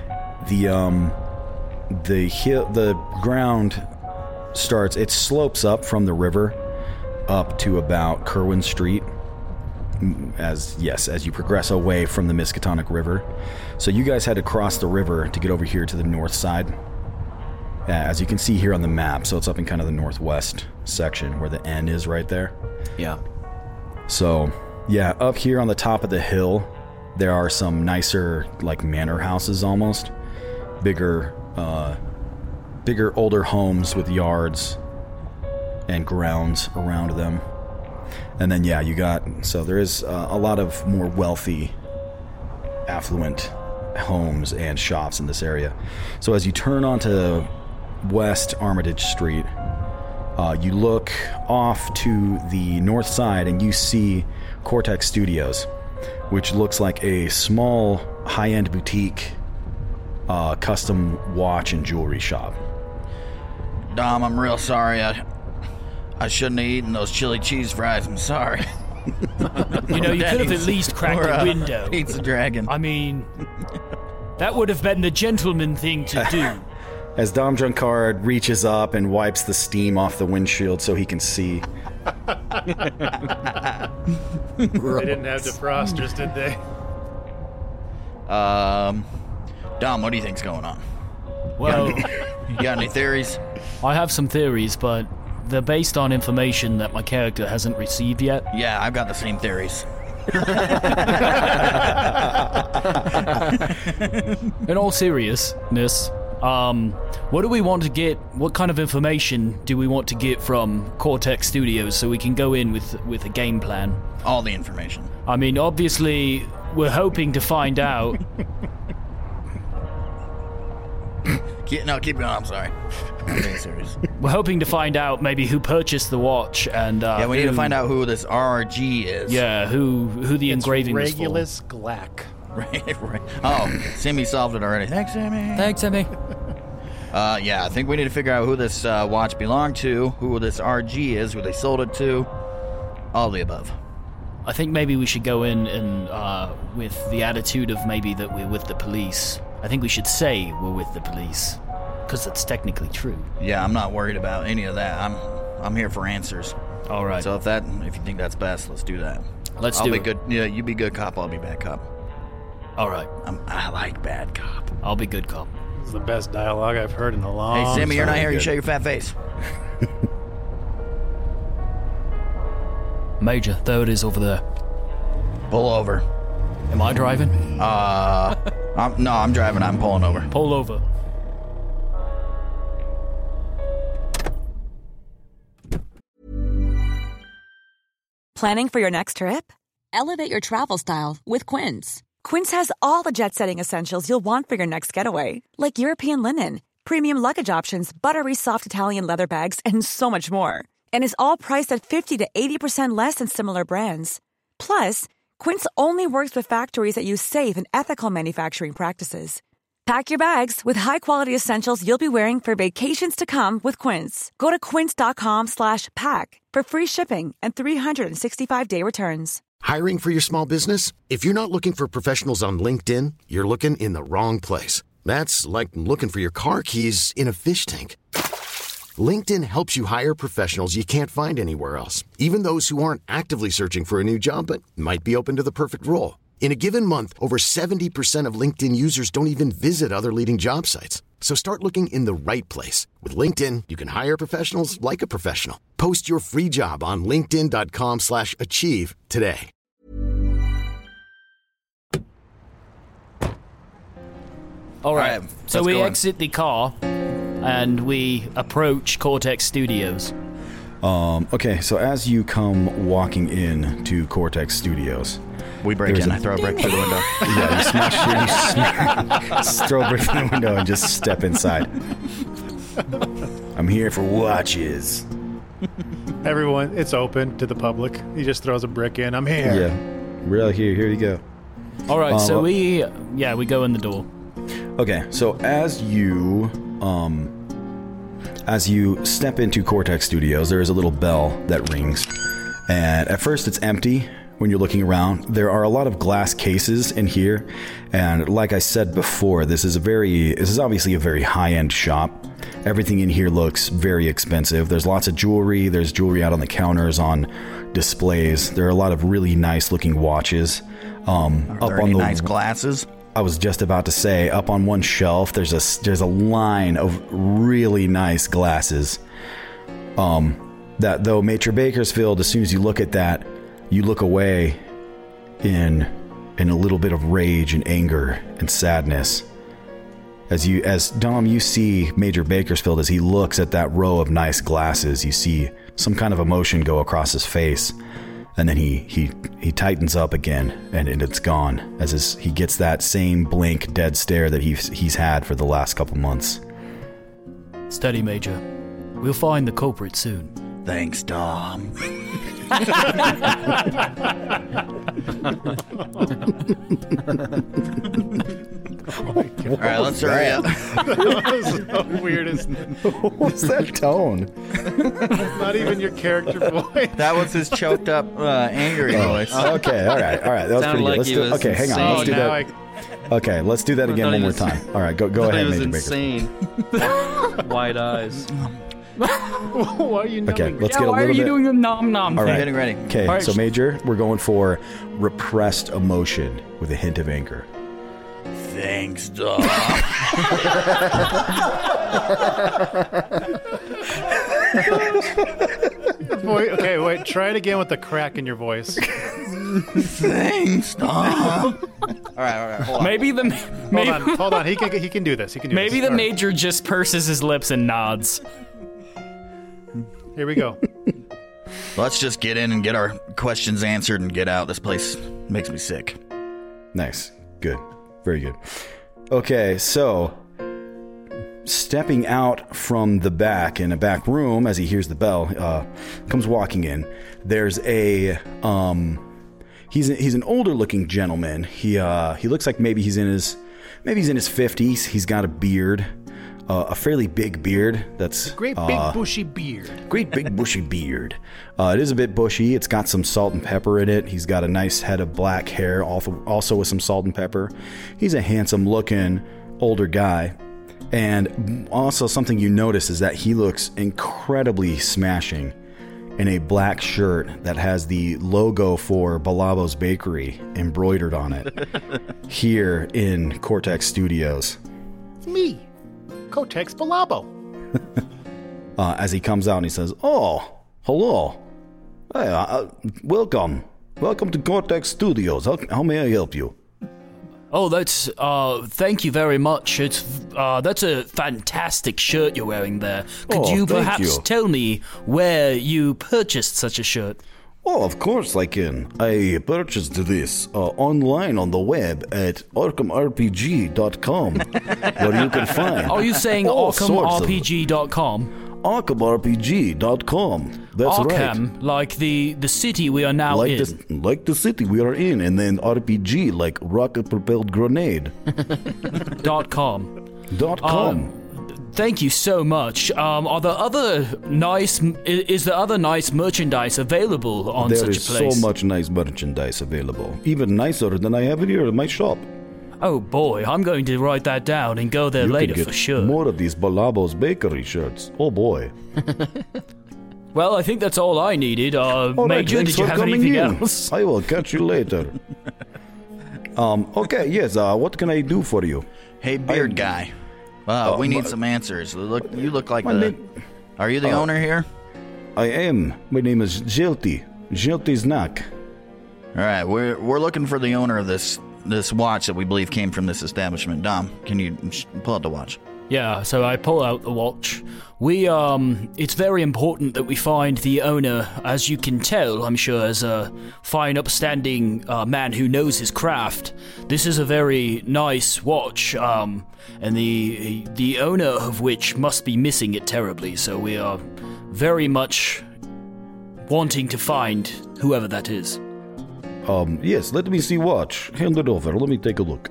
the ground starts. It slopes up from the river up to about Kerwin Street. As you progress away from the Miskatonic River. So you guys had to cross the river to get over here to the north side. As you can see here on the map, so it's up in kind of the northwest section where the N is right there. Yeah. So, yeah, up here on the top of the hill, there are some nicer, like, manor houses almost. Bigger, older homes with yards and grounds around them. And then, yeah, so there is a lot of more wealthy, affluent homes and shops in this area. So as you turn onto West Armitage Street, you look off to the north side and you see Cortex Studios, which looks like a small high-end boutique custom watch and jewelry shop. Dom, I'm real sorry. I shouldn't have eaten those chili cheese fries. I'm sorry. You know, you could have at least cracked the window. Pizza Dragon. I mean, that would have been the gentleman thing to do. As Dom Drunkard reaches up and wipes the steam off the windshield so he can see. They didn't have defrosters, did they? Dom, what do you think's going on? Well, you got any theories? I have some theories, but they're based on information that my character hasn't received yet. Yeah, I've got the same theories. In all seriousness, what do we want to get? What kind of information do we want to get from Cortex Studios so we can go in with a game plan? All the information. I mean, obviously, we're hoping to find out. Keep going. I'm sorry. I'm being serious. We're hoping to find out maybe who purchased the watch and we need to find out who this RRG is. Yeah, who the engraving was for. Regulus Glack. Right. Oh, Sammy solved it already. Thanks, Sammy. Yeah, I think we need to figure out who this watch belonged to, who this RG is, who they sold it to, all the above. I think maybe we should go in and with the attitude of maybe that we're with the police. I think we should say we're with the police, because that's technically true. Yeah, I'm not worried about any of that. I'm here for answers. All right. So if you think that's best, let's do that. Let's I'll do be it. good. Yeah, you be good cop. I'll be bad cop. All right. I like bad cop. I'll be good cop. This is the best dialogue I've heard in a long time. Hey, Sammy, you're not here. You show your fat face. Major, there it is over there. Pull over. Am I driving? I'm driving. I'm pulling over. Pull over. Planning for your next trip? Elevate your travel style with Quince. Quince has all the jet-setting essentials you'll want for your next getaway, like European linen, premium luggage options, buttery soft Italian leather bags, and so much more. And is all priced at 50 to 80% less than similar brands. Plus, Quince only works with factories that use safe and ethical manufacturing practices. Pack your bags with high-quality essentials you'll be wearing for vacations to come with Quince. Go to quince.com/pack for free shipping and 365-day returns. Hiring for your small business? If you're not looking for professionals on LinkedIn, you're looking in the wrong place. That's like looking for your car keys in a fish tank. LinkedIn helps you hire professionals you can't find anywhere else, even those who aren't actively searching for a new job but might be open to the perfect role. In a given month, over 70% of LinkedIn users don't even visit other leading job sites. So start looking in the right place. With LinkedIn, you can hire professionals like a professional. Post your free job on linkedin.com/achieve today. All right. So we exit the car and we approach Cortex Studios. Okay, so as you come walking in to Cortex Studios, we break in. I throw a brick through the window. Yeah, you throw a brick through the window and just step inside. I'm here for watches. Everyone, it's open to the public. He just throws a brick in. I'm here. Yeah, really here you go. All right, so we go in the door. Okay, so as you step into Cortex Studios, there is a little bell that rings. And at first it's empty when you're looking around. There are a lot of glass cases in here. And like I said before, this is obviously a very high-end shop. Everything in here looks very expensive. There's lots of jewelry. There's jewelry out on the counters, on displays. There are a lot of really nice-looking watches. Are there any nice glasses? I was just about to say, up on one shelf, there's a line of really nice glasses. That though Maitre Bakersfield, as soon as you look at that, you look away in a little bit of rage and anger and sadness. As Dom, you see Major Bakersfield as he looks at that row of nice glasses. You see some kind of emotion go across his face. And then he tightens up again, and it's gone as he gets that same blank, dead stare that he's had for the last couple months. Steady, Major. We'll find the culprit soon. Thanks, Dom. Oh my God. All right, let's hurry up. That was the weirdest. What's that tone? Not even your character voice. That was his choked up, angry voice. Okay, all right. That was pretty good. Let's do. Okay, hang on. Let's do that. Okay, let's do that again one more time. All right, go ahead, Major insane. Wide eyes. Why are you numbing? Okay, let's get a little bit. Why are you doing the nom All right, getting ready. Okay, right. So Major, we're going for repressed emotion with a hint of anger. Thanks, Dom. Okay, wait. Try it again with the crack in your voice. Thanks, Dom. All right. Hold on. Hold on. He can do this. Maybe the Major just purses his lips and nods. Here we go. Let's just get in and get our questions answered and get out. This place makes me sick. Nice. Good. Very good. Okay, so stepping out from the back in a back room as he hears the bell, comes walking in. There's a he's an older looking gentleman. He looks like maybe he's in his 50s. He's got a beard. A fairly big beard. That's great big bushy beard. Great big bushy beard. It is a bit bushy. It's got some salt and pepper in it. He's got a nice head of black hair, also with some salt and pepper. He's a handsome-looking older guy. And also something you notice is that he looks incredibly smashing in a black shirt that has the logo for Balabo's Bakery embroidered on it here in Cortex Studios. It's me. Cortex Balabo. As he comes out and he says, "Oh, hello. Hey, welcome. Welcome to Cortex Studios. How may I help you? Oh, that's, thank you very much. That's a fantastic shirt you're wearing there. Could you perhaps tell me where you purchased such a shirt? Oh, of course I can. I purchased this online on the web at ArkhamRPG.com, where you can find. Are you saying ArkhamRPG.com? ArkhamRPG.com. That's Arkham, right. like the city we are now in. Like the city we are in, and then RPG, like rocket-propelled grenade. .com. .com. Thank you so much. Are there other nice? Is there other nice merchandise available on such a place? There is so much nice merchandise available, even nicer than I have here at my shop. Oh boy, I'm going to write that down and go there later for sure. More of these Balabos Bakery shirts. Oh boy. Well, I think that's all I needed. Major, did you have anything else? I will catch you later. Okay, yes. What can I do for you? Hey, beard guy. We need some answers. You look like Are you the owner here? I am. My name is Jelty Znak. All right, we're looking for the owner of this watch that we believe came from this establishment. Dom, can you pull out the watch? Yeah, so I pull out the watch. It's very important that we find the owner, as you can tell, I'm sure, as a fine, upstanding man who knows his craft. This is a very nice watch, and the owner of which must be missing it terribly, so we are very much wanting to find whoever that is. Yes, let me see watch. Hand it over. Let me take a look.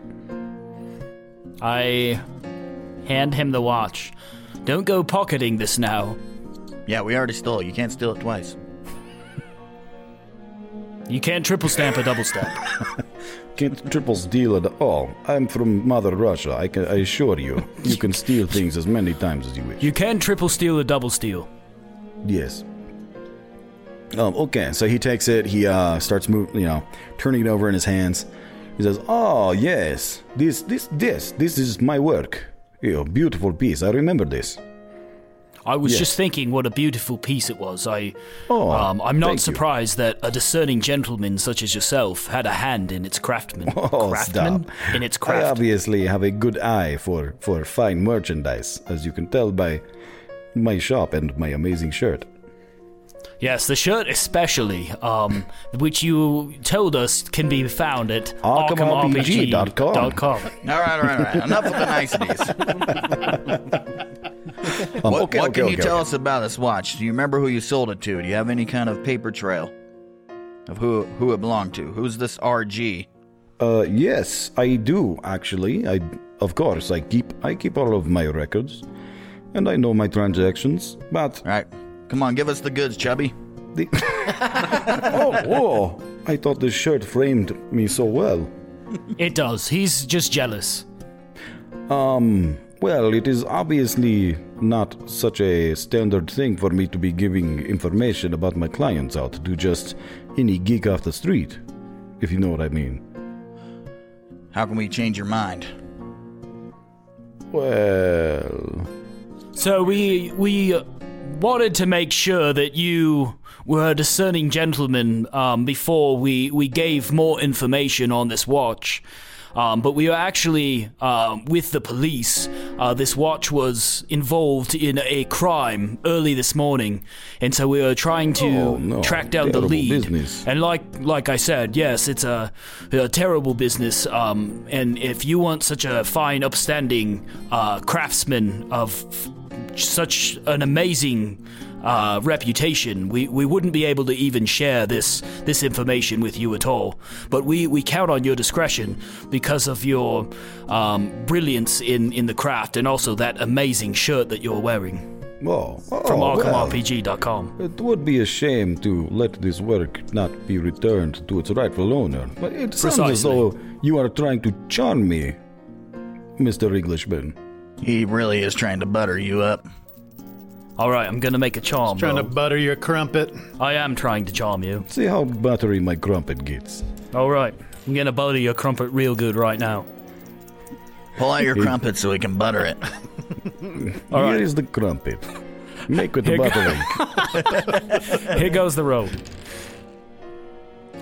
I hand him the watch. Don't go pocketing this now. Yeah, we already stole it. You can't steal it twice. You can't triple stamp a double stamp. Can't triple steal at all. I'm from Mother Russia. I assure you. You can steal things as many times as you wish. You can triple steal a double steal. Yes. Okay, so he takes it, he starts turning it over in his hands. He says, "Oh, yes, this is my work. Beautiful piece, I remember this." I was just thinking what a beautiful piece it was. I'm not surprised that a discerning gentleman such as yourself had a hand in its craftsman. Stop. In its craft. I obviously have a good eye for fine merchandise, as you can tell by my shop and my amazing shirt. Yes, the shirt especially, which you told us can be found at ArkhamRPG.com. All right. Enough with the niceties. What can you tell us about this watch? Do you remember who you sold it to? Do you have any kind of paper trail of who it belonged to? Who's this RG? Yes, I do, actually. Of course, I keep all of my records, and I know my transactions, but... All right. Come on, give us the goods, chubby. Whoa. I thought this shirt framed me so well. It does. He's just jealous. Well, it is obviously not such a standard thing for me to be giving information about my clients out to just any geek off the street, if you know what I mean. How can we change your mind? Well... So we wanted to make sure that you were a discerning gentleman before we gave more information on this watch. But we were actually with the police. This watch was involved in a crime early this morning, and so we were trying to track down the lead. Business. And like I said, yes, it's a terrible business. And if you weren't such a fine, upstanding craftsman of such an amazing reputation, we wouldn't be able to even share this information with you at all. But we count on your discretion because of your brilliance in the craft, and also that amazing shirt that you're wearing. From ArkhamRPG.com. It would be a shame to let this work not be returned to its rightful owner. But it sounds as though you are trying to charm me, Mr. Englishman. He really is trying to butter you up. All right, I'm going to make a charm. Trying to butter your crumpet. I am trying to charm you. See how buttery my crumpet gets. All right, I'm going to butter your crumpet real good right now. Pull out your crumpet so we can butter it. Here is the crumpet. Make with the buttering. Here goes the road.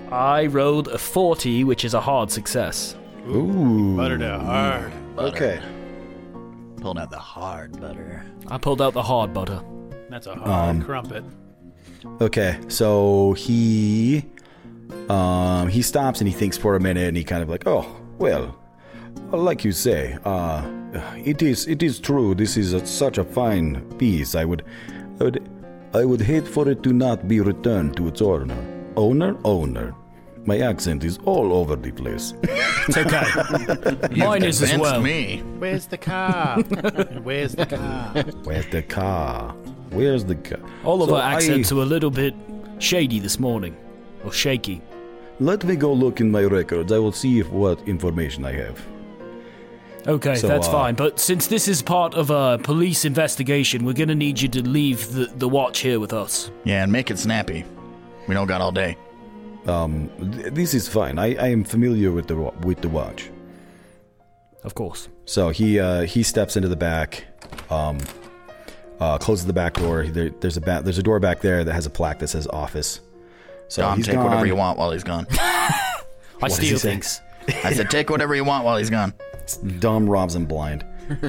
I rolled a 40, which is a hard success. Ooh. Buttered it hard. Okay. Pulled out the hard butter. I pulled out the hard butter. That's a hard crumpet. Okay, so he stops and he thinks for a minute and he kind of like, oh, well, like you say, it is true. This is such a fine piece. I would hate for it to not be returned to its owner. Owner. My accent is all over the place. It's okay. Mine is as well. Me. Where's the car? Where's the car? Where's the car? Where's the car? All of our accents are a little bit shady this morning. Or shaky. Let me go look in my records. I will see what information I have. Okay, So, that's fine. But since this is part of a police investigation, we're going to need you to leave the watch here with us. Yeah, and make it snappy. We don't got all day. This is fine. I am familiar with the watch. Of course. So he steps into the back, closes the back door. There's a door back there that has a plaque that says office. So Dom, he's take gone. whatever you want while he's gone. I steal things. I said take whatever you want while he's gone. Dom robs him blind.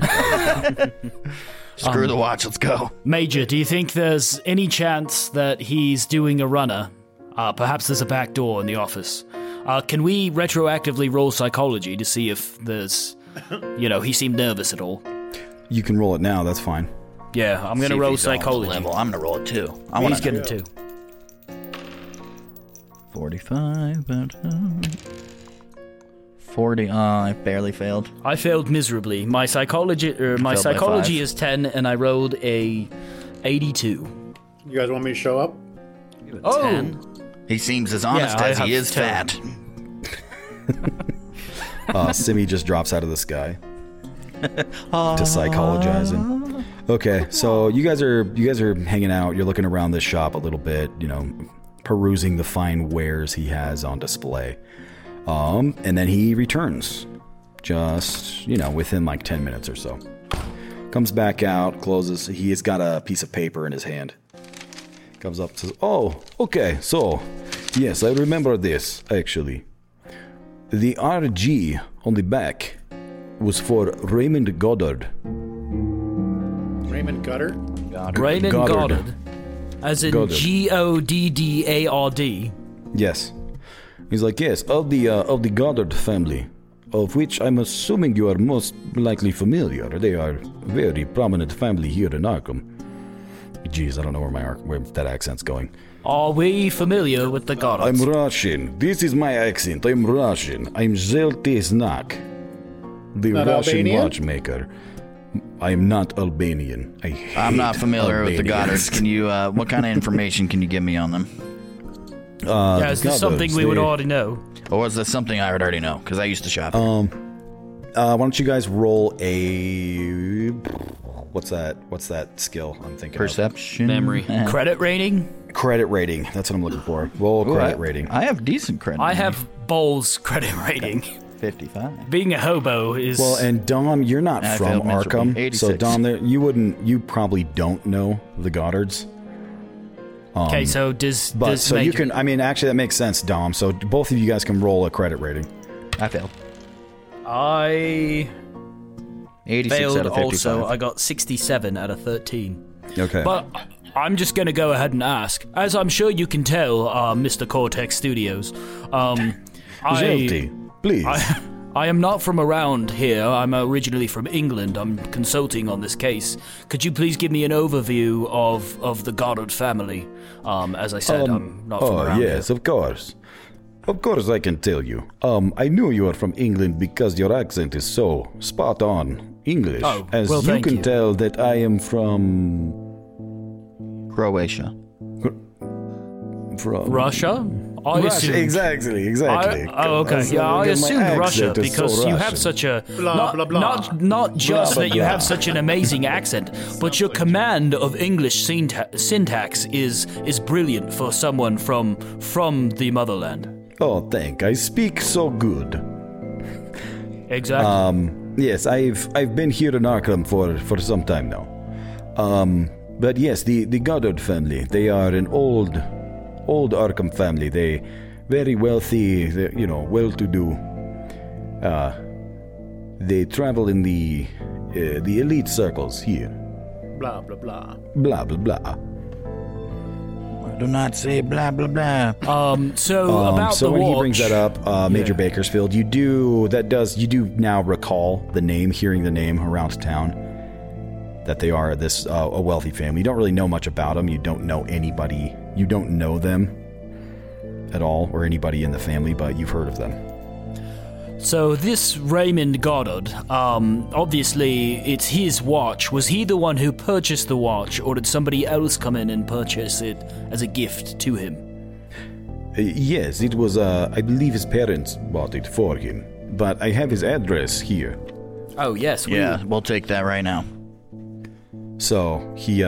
Screw the watch, let's go. Major, do you think there's any chance that he's doing a runner? Perhaps there's a back door in the office. Can we retroactively roll psychology to see if there's, he seemed nervous at all? You can roll it now. That's fine. Yeah, I'm going to roll psychology. Level. I'm going to roll it too. He's getting it too. 45. 40. I barely failed. I failed miserably. My psychology is 10, and I rolled a 82. You guys want me to show up? Oh. 10. He seems as honest as he is 10. fat. Simi just drops out of the sky to psychologize him. Okay, so you guys are hanging out. You're looking around this shop a little bit, perusing the fine wares he has on display. And then he returns, just within like 10 minutes or so. Comes back out, closes. He has got a piece of paper in his hand. Comes up and says, "Oh, okay, so, yes, I remember this, actually. The RG on the back was for Raymond Goddard." Raymond Goddard? Raymond Goddard. As in Goddard. Goddard. Yes. He's like, yes, of the Goddard family, of which I'm assuming you are most likely familiar. They are a very prominent family here in Arkham. Jeez, I don't know where that accent's going. Are we familiar with the Goddards? I'm Russian. This is my accent. I'm Russian. I'm Zheltesnak, the Not Russian Albanian? watchmaker. I'm not Albanian. I'm not familiar with the Goddards. Can you, what kind of information can you give me on them? Is this something we would already know? Or was this something I would already know? Because I used to shop. Why don't you guys roll a... What's that skill I'm thinking Perception. Memory. Credit rating? Credit rating. That's what I'm looking for. Roll credit rating. I have decent credit I rating. have Bowles' credit rating. 55. Being a hobo is... Well, and Dom, you're not I from failed miserably. Arkham, 86. so Dom, you probably don't know the Goddards. Okay, so does so you can. I mean, actually, that makes sense, Dom. So both of you guys can roll a credit rating. I failed. I 86 failed out of 55. also. I got 67 out of 13. Okay. But I'm just going to go ahead and ask. As I'm sure you can tell, Mr. Cortex Studios, Zelty, please. I am not from around here. I'm originally from England. I'm consulting on this case. Could you please give me an overview of the Goddard family? As I said, I'm not from around here. Oh, yes, of course. Of course I can tell you. I knew you are from England because your accent is so spot on English. Oh, as well, you thank can you. tell that I am from... Croatia. From... Russia? I Russia, assumed- exactly. Okay. So Yeah, I look at my assumed Russia accent is so because you have Russian. such a Blah, blah, blah. not just Blah, that blah, you blah. have such an amazing accent, but your command of English syntax is brilliant for someone from the motherland. Oh, thank. I speak so good. Exactly. Yes, I've been here in Arkham for some time now. But yes, the Goddard family, they are an old Arkham family. They very wealthy, well-to-do. They travel in the elite circles here. Blah, blah, blah. Blah, blah, blah. Do not say blah, blah, blah. So when he brings that up, Major Bakersfield, you do now recall the name, hearing the name around town, that they are this a wealthy family. You don't really know much about them. You don't know anybody. You don't know them at all, or anybody in the family, but you've heard of them. So this Raymond Goddard, obviously it's his watch. Was he the one who purchased the watch, or did somebody else come in and purchase it as a gift to him? Yes, it was, I believe his parents bought it for him. But I have his address here. Oh, yes. We'll take that right now. So, he,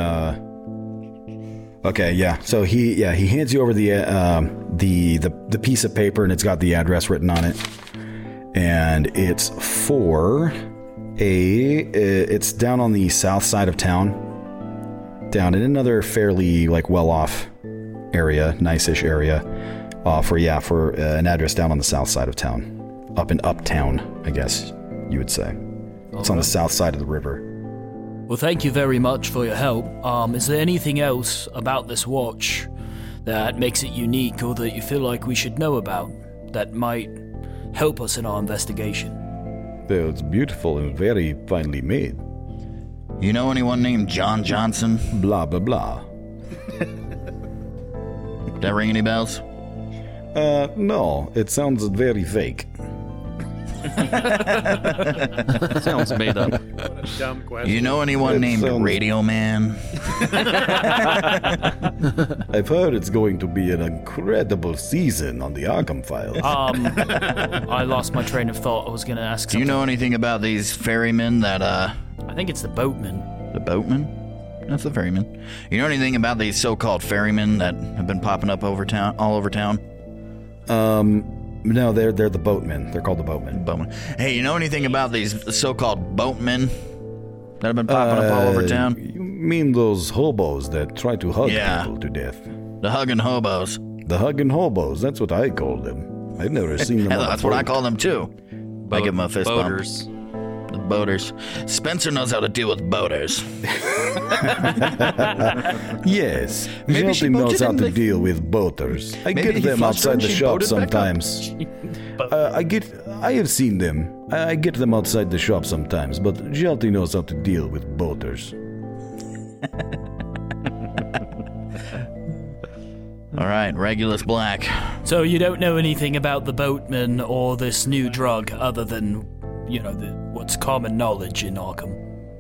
okay, yeah. So he hands you over the piece of paper, and it's got the address written on it. And it's for it's down on the south side of town, down in another fairly well-off area, nice-ish area, for an address down on the south side of town, up in Uptown, I guess you would say. It's on the south side of the river. Well, thank you very much for your help. Is there anything else about this watch that makes it unique, or that you feel like we should know about, that might help us in our investigation? Well, it's beautiful and very finely made. You know anyone named John Johnson? Blah, blah, blah. That ring any bells? No. It sounds very fake. Sounds made up. What a dumb question. You know anyone named Radio Man? I've heard it's going to be an incredible season on the Arkham Files. I lost my train of thought. I was going to ask something. Do you know anything about these ferrymen that, I think it's the boatmen. The boatmen? That's the ferrymen. You know anything about these so-called ferrymen that have been popping up all over town? No, they're the boatmen. They're called the boatmen. Boatmen. Hey, you know anything about these so-called boatmen that have been popping up all over town? You mean those hobos that try to hug people to death? The hugging hobos. The hugging hobos. That's what I call them. I've never seen them. That's what I call them too. I give them a fist boaters. bump. The boaters. Spencer knows how to deal with boaters. Yes, Maybe she Shelty knows how boated to him, deal with boaters. I Maybe get he them flushed her outside and the she shop boated back up. sometimes. I have seen them. I get them outside the shop sometimes, but Shelty knows how to deal with boaters. All right, Regulus Black. So you don't know anything about the boatmen or this new drug other than, what's common knowledge in Arkham?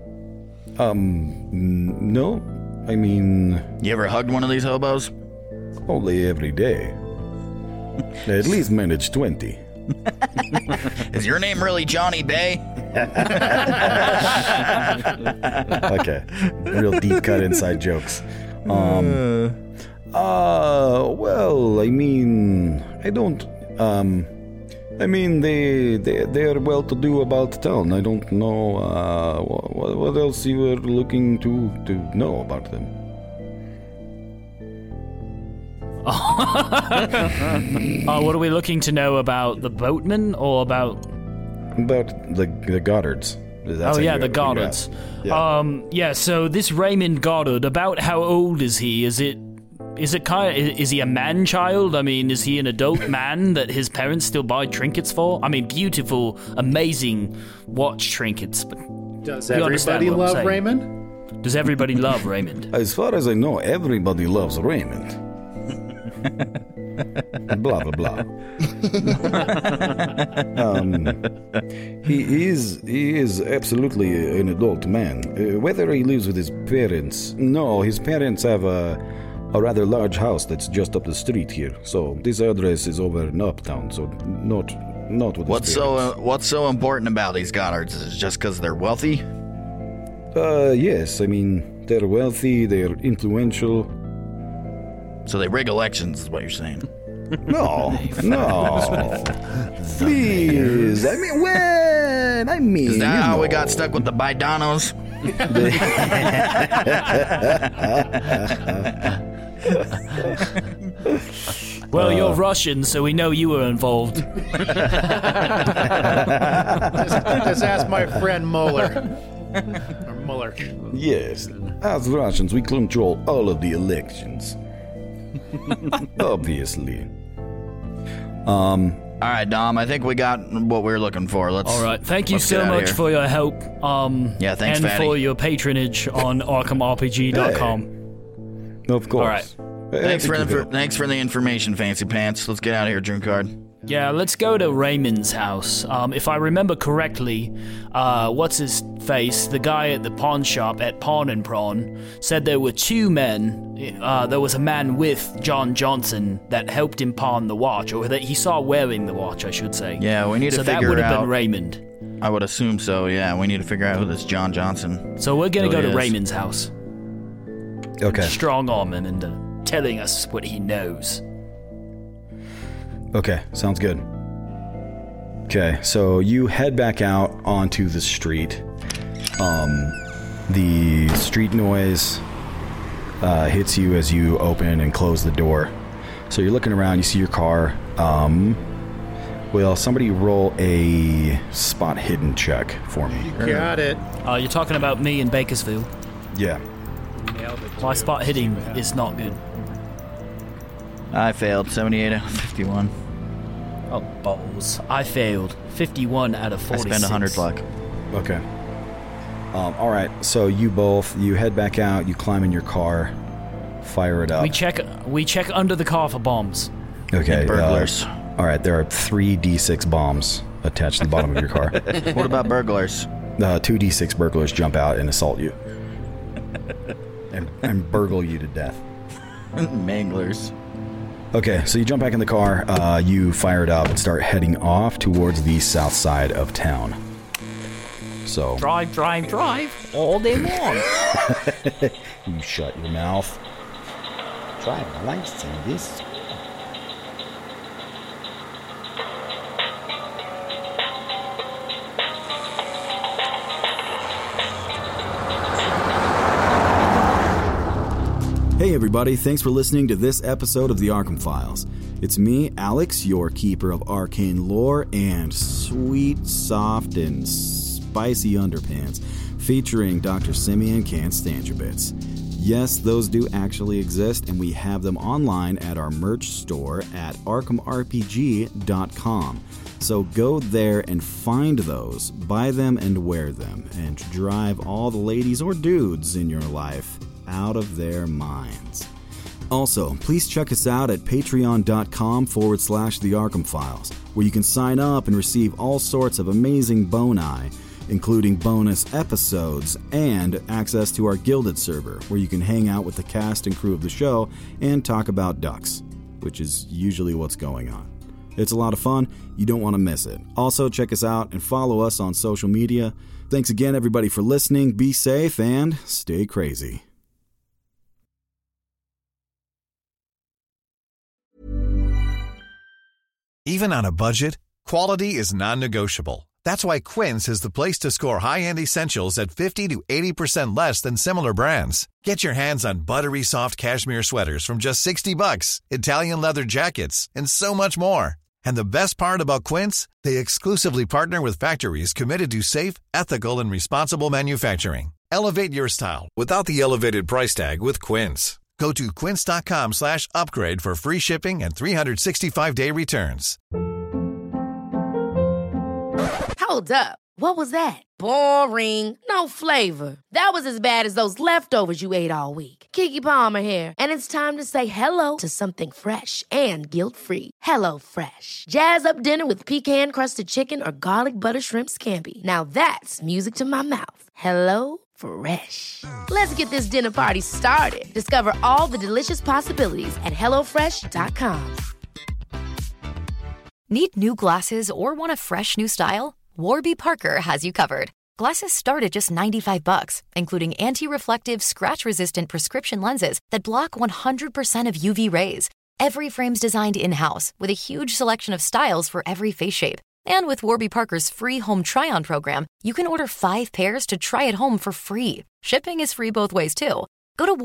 No. I mean... You ever hugged one of these hobos? Only every day. I at least manage 20. Is your name really Johnny Bay? Okay. Real deep cut inside jokes. Well, I mean, I don't, I mean, they are well-to-do about town. I don't know, what else you were looking to know about them. What are we looking to know about the boatmen, or about... About the Goddards. That's the Goddards. Yeah. So this Raymond Goddard, about how old is he? Is he a man-child? I mean, is he an adult man that his parents still buy trinkets for? I mean, beautiful, amazing watch trinkets. But does everybody love Raymond? Does everybody love Raymond? As far as I know, everybody loves Raymond. Blah, blah, blah. He is absolutely an adult man. Whether he lives with his parents... No, his parents have a rather large house that's just up the street here. So this address is over in Uptown, so not with his parents. What's so important about these Goddards? Is it just because they're wealthy? Yes. I mean, they're wealthy, they're influential. So they rig elections, is what you're saying. No. Please. I mean, is that how we got stuck with the Baidanos? Well, you're Russian, so we know you were involved. Just ask my friend Mueller. Or Mueller. Yes, as Russians, we control all of the elections. Obviously. All right, Dom, I think we got what we were looking for. All right, thank you so much for your help. Yeah, thanks, and Fatty. for your patronage on ArkhamRPG.com. Of course. All right. Thanks for the information, Fancy Pants. Let's get out of here, Drunkard. Yeah, let's go to Raymond's house. If I remember correctly, what's his face? The guy at the pawn shop at Pawn and Prawn said there were two men. There was a man with John Johnson that helped him pawn the watch, or that he saw wearing the watch, I should say. Yeah, we need to figure out. So that would have been Raymond. I would assume so, yeah. We need to figure out who this John Johnson So we're going to go to is. Raymond's house. Okay. Strong arm him into telling us what he knows. Okay, sounds good. Okay, so you head back out onto the street. The street noise hits you as you open and close the door. So you're looking around, you see your car. Will somebody roll a spot hidden check for me? Got it. You're talking about me in Bakersfield? Yeah. My spot hitting is not good. I failed. 78 out of 51. Oh, balls. I failed. 51 out of 46. I spent 100 luck. Okay. All right, so you head back out, you climb in your car, fire it up. We check under the car for bombs. Okay. And burglars. All right, there are 3 D6 bombs attached to the bottom of your car. What about burglars? 2 D6 burglars jump out and assault you. and burgle you to death. Manglers. Okay, so you jump back in the car, you fire it up and start heading off towards the south side of town. So Drive all day long. You shut your mouth. Drive license this. Hey everybody, thanks for listening to this episode of the Arkham Files. It's me, Alex, your keeper of arcane lore and sweet, soft, and spicy underpants, featuring Dr. Simeon Can't Stand Your Bits. Yes, those do actually exist, and we have them online at our merch store at ArkhamRPG.com. So go there and find those, buy them and wear them, and drive all the ladies or dudes in your life out of their minds. Also, please check us out at patreon.com/The Arkham Files, where you can sign up and receive all sorts of amazing boni, including bonus episodes and access to our Gilded server, where you can hang out with the cast and crew of the show and talk about ducks, which is usually what's going on. It's a lot of fun. You don't want to miss it. Also, check us out and follow us on social media. Thanks again, everybody, for listening. Be safe and stay crazy. Even on a budget, quality is non-negotiable. That's why Quince is the place to score high-end essentials at 50 to 80% less than similar brands. Get your hands on buttery soft cashmere sweaters from just $60, Italian leather jackets, and so much more. And the best part about Quince, they exclusively partner with factories committed to safe, ethical, and responsible manufacturing. Elevate your style without the elevated price tag with Quince. Go to quince.com/upgrade for free shipping and 365-day returns. Hold up. What was that? Boring. No flavor. That was as bad as those leftovers you ate all week. Keke Palmer here, and it's time to say hello to something fresh and guilt-free. Hello Fresh. Jazz up dinner with pecan-crusted chicken or garlic butter shrimp scampi. Now that's music to my mouth. Hello Fresh. Let's get this dinner party started. Discover all the delicious possibilities at HelloFresh.com. Need new glasses or want a fresh new style? Warby Parker has you covered. Glasses start at just $95, including anti-reflective, scratch-resistant prescription lenses that block 100% of UV rays. Every frame's designed in-house with a huge selection of styles for every face shape. And with Warby Parker's free home try-on program, you can order 5 pairs to try at home for free. Shipping is free both ways, too. Go to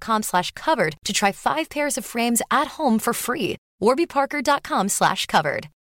warbyparker.com/covered to try 5 pairs of frames at home for free. warbyparker.com/covered.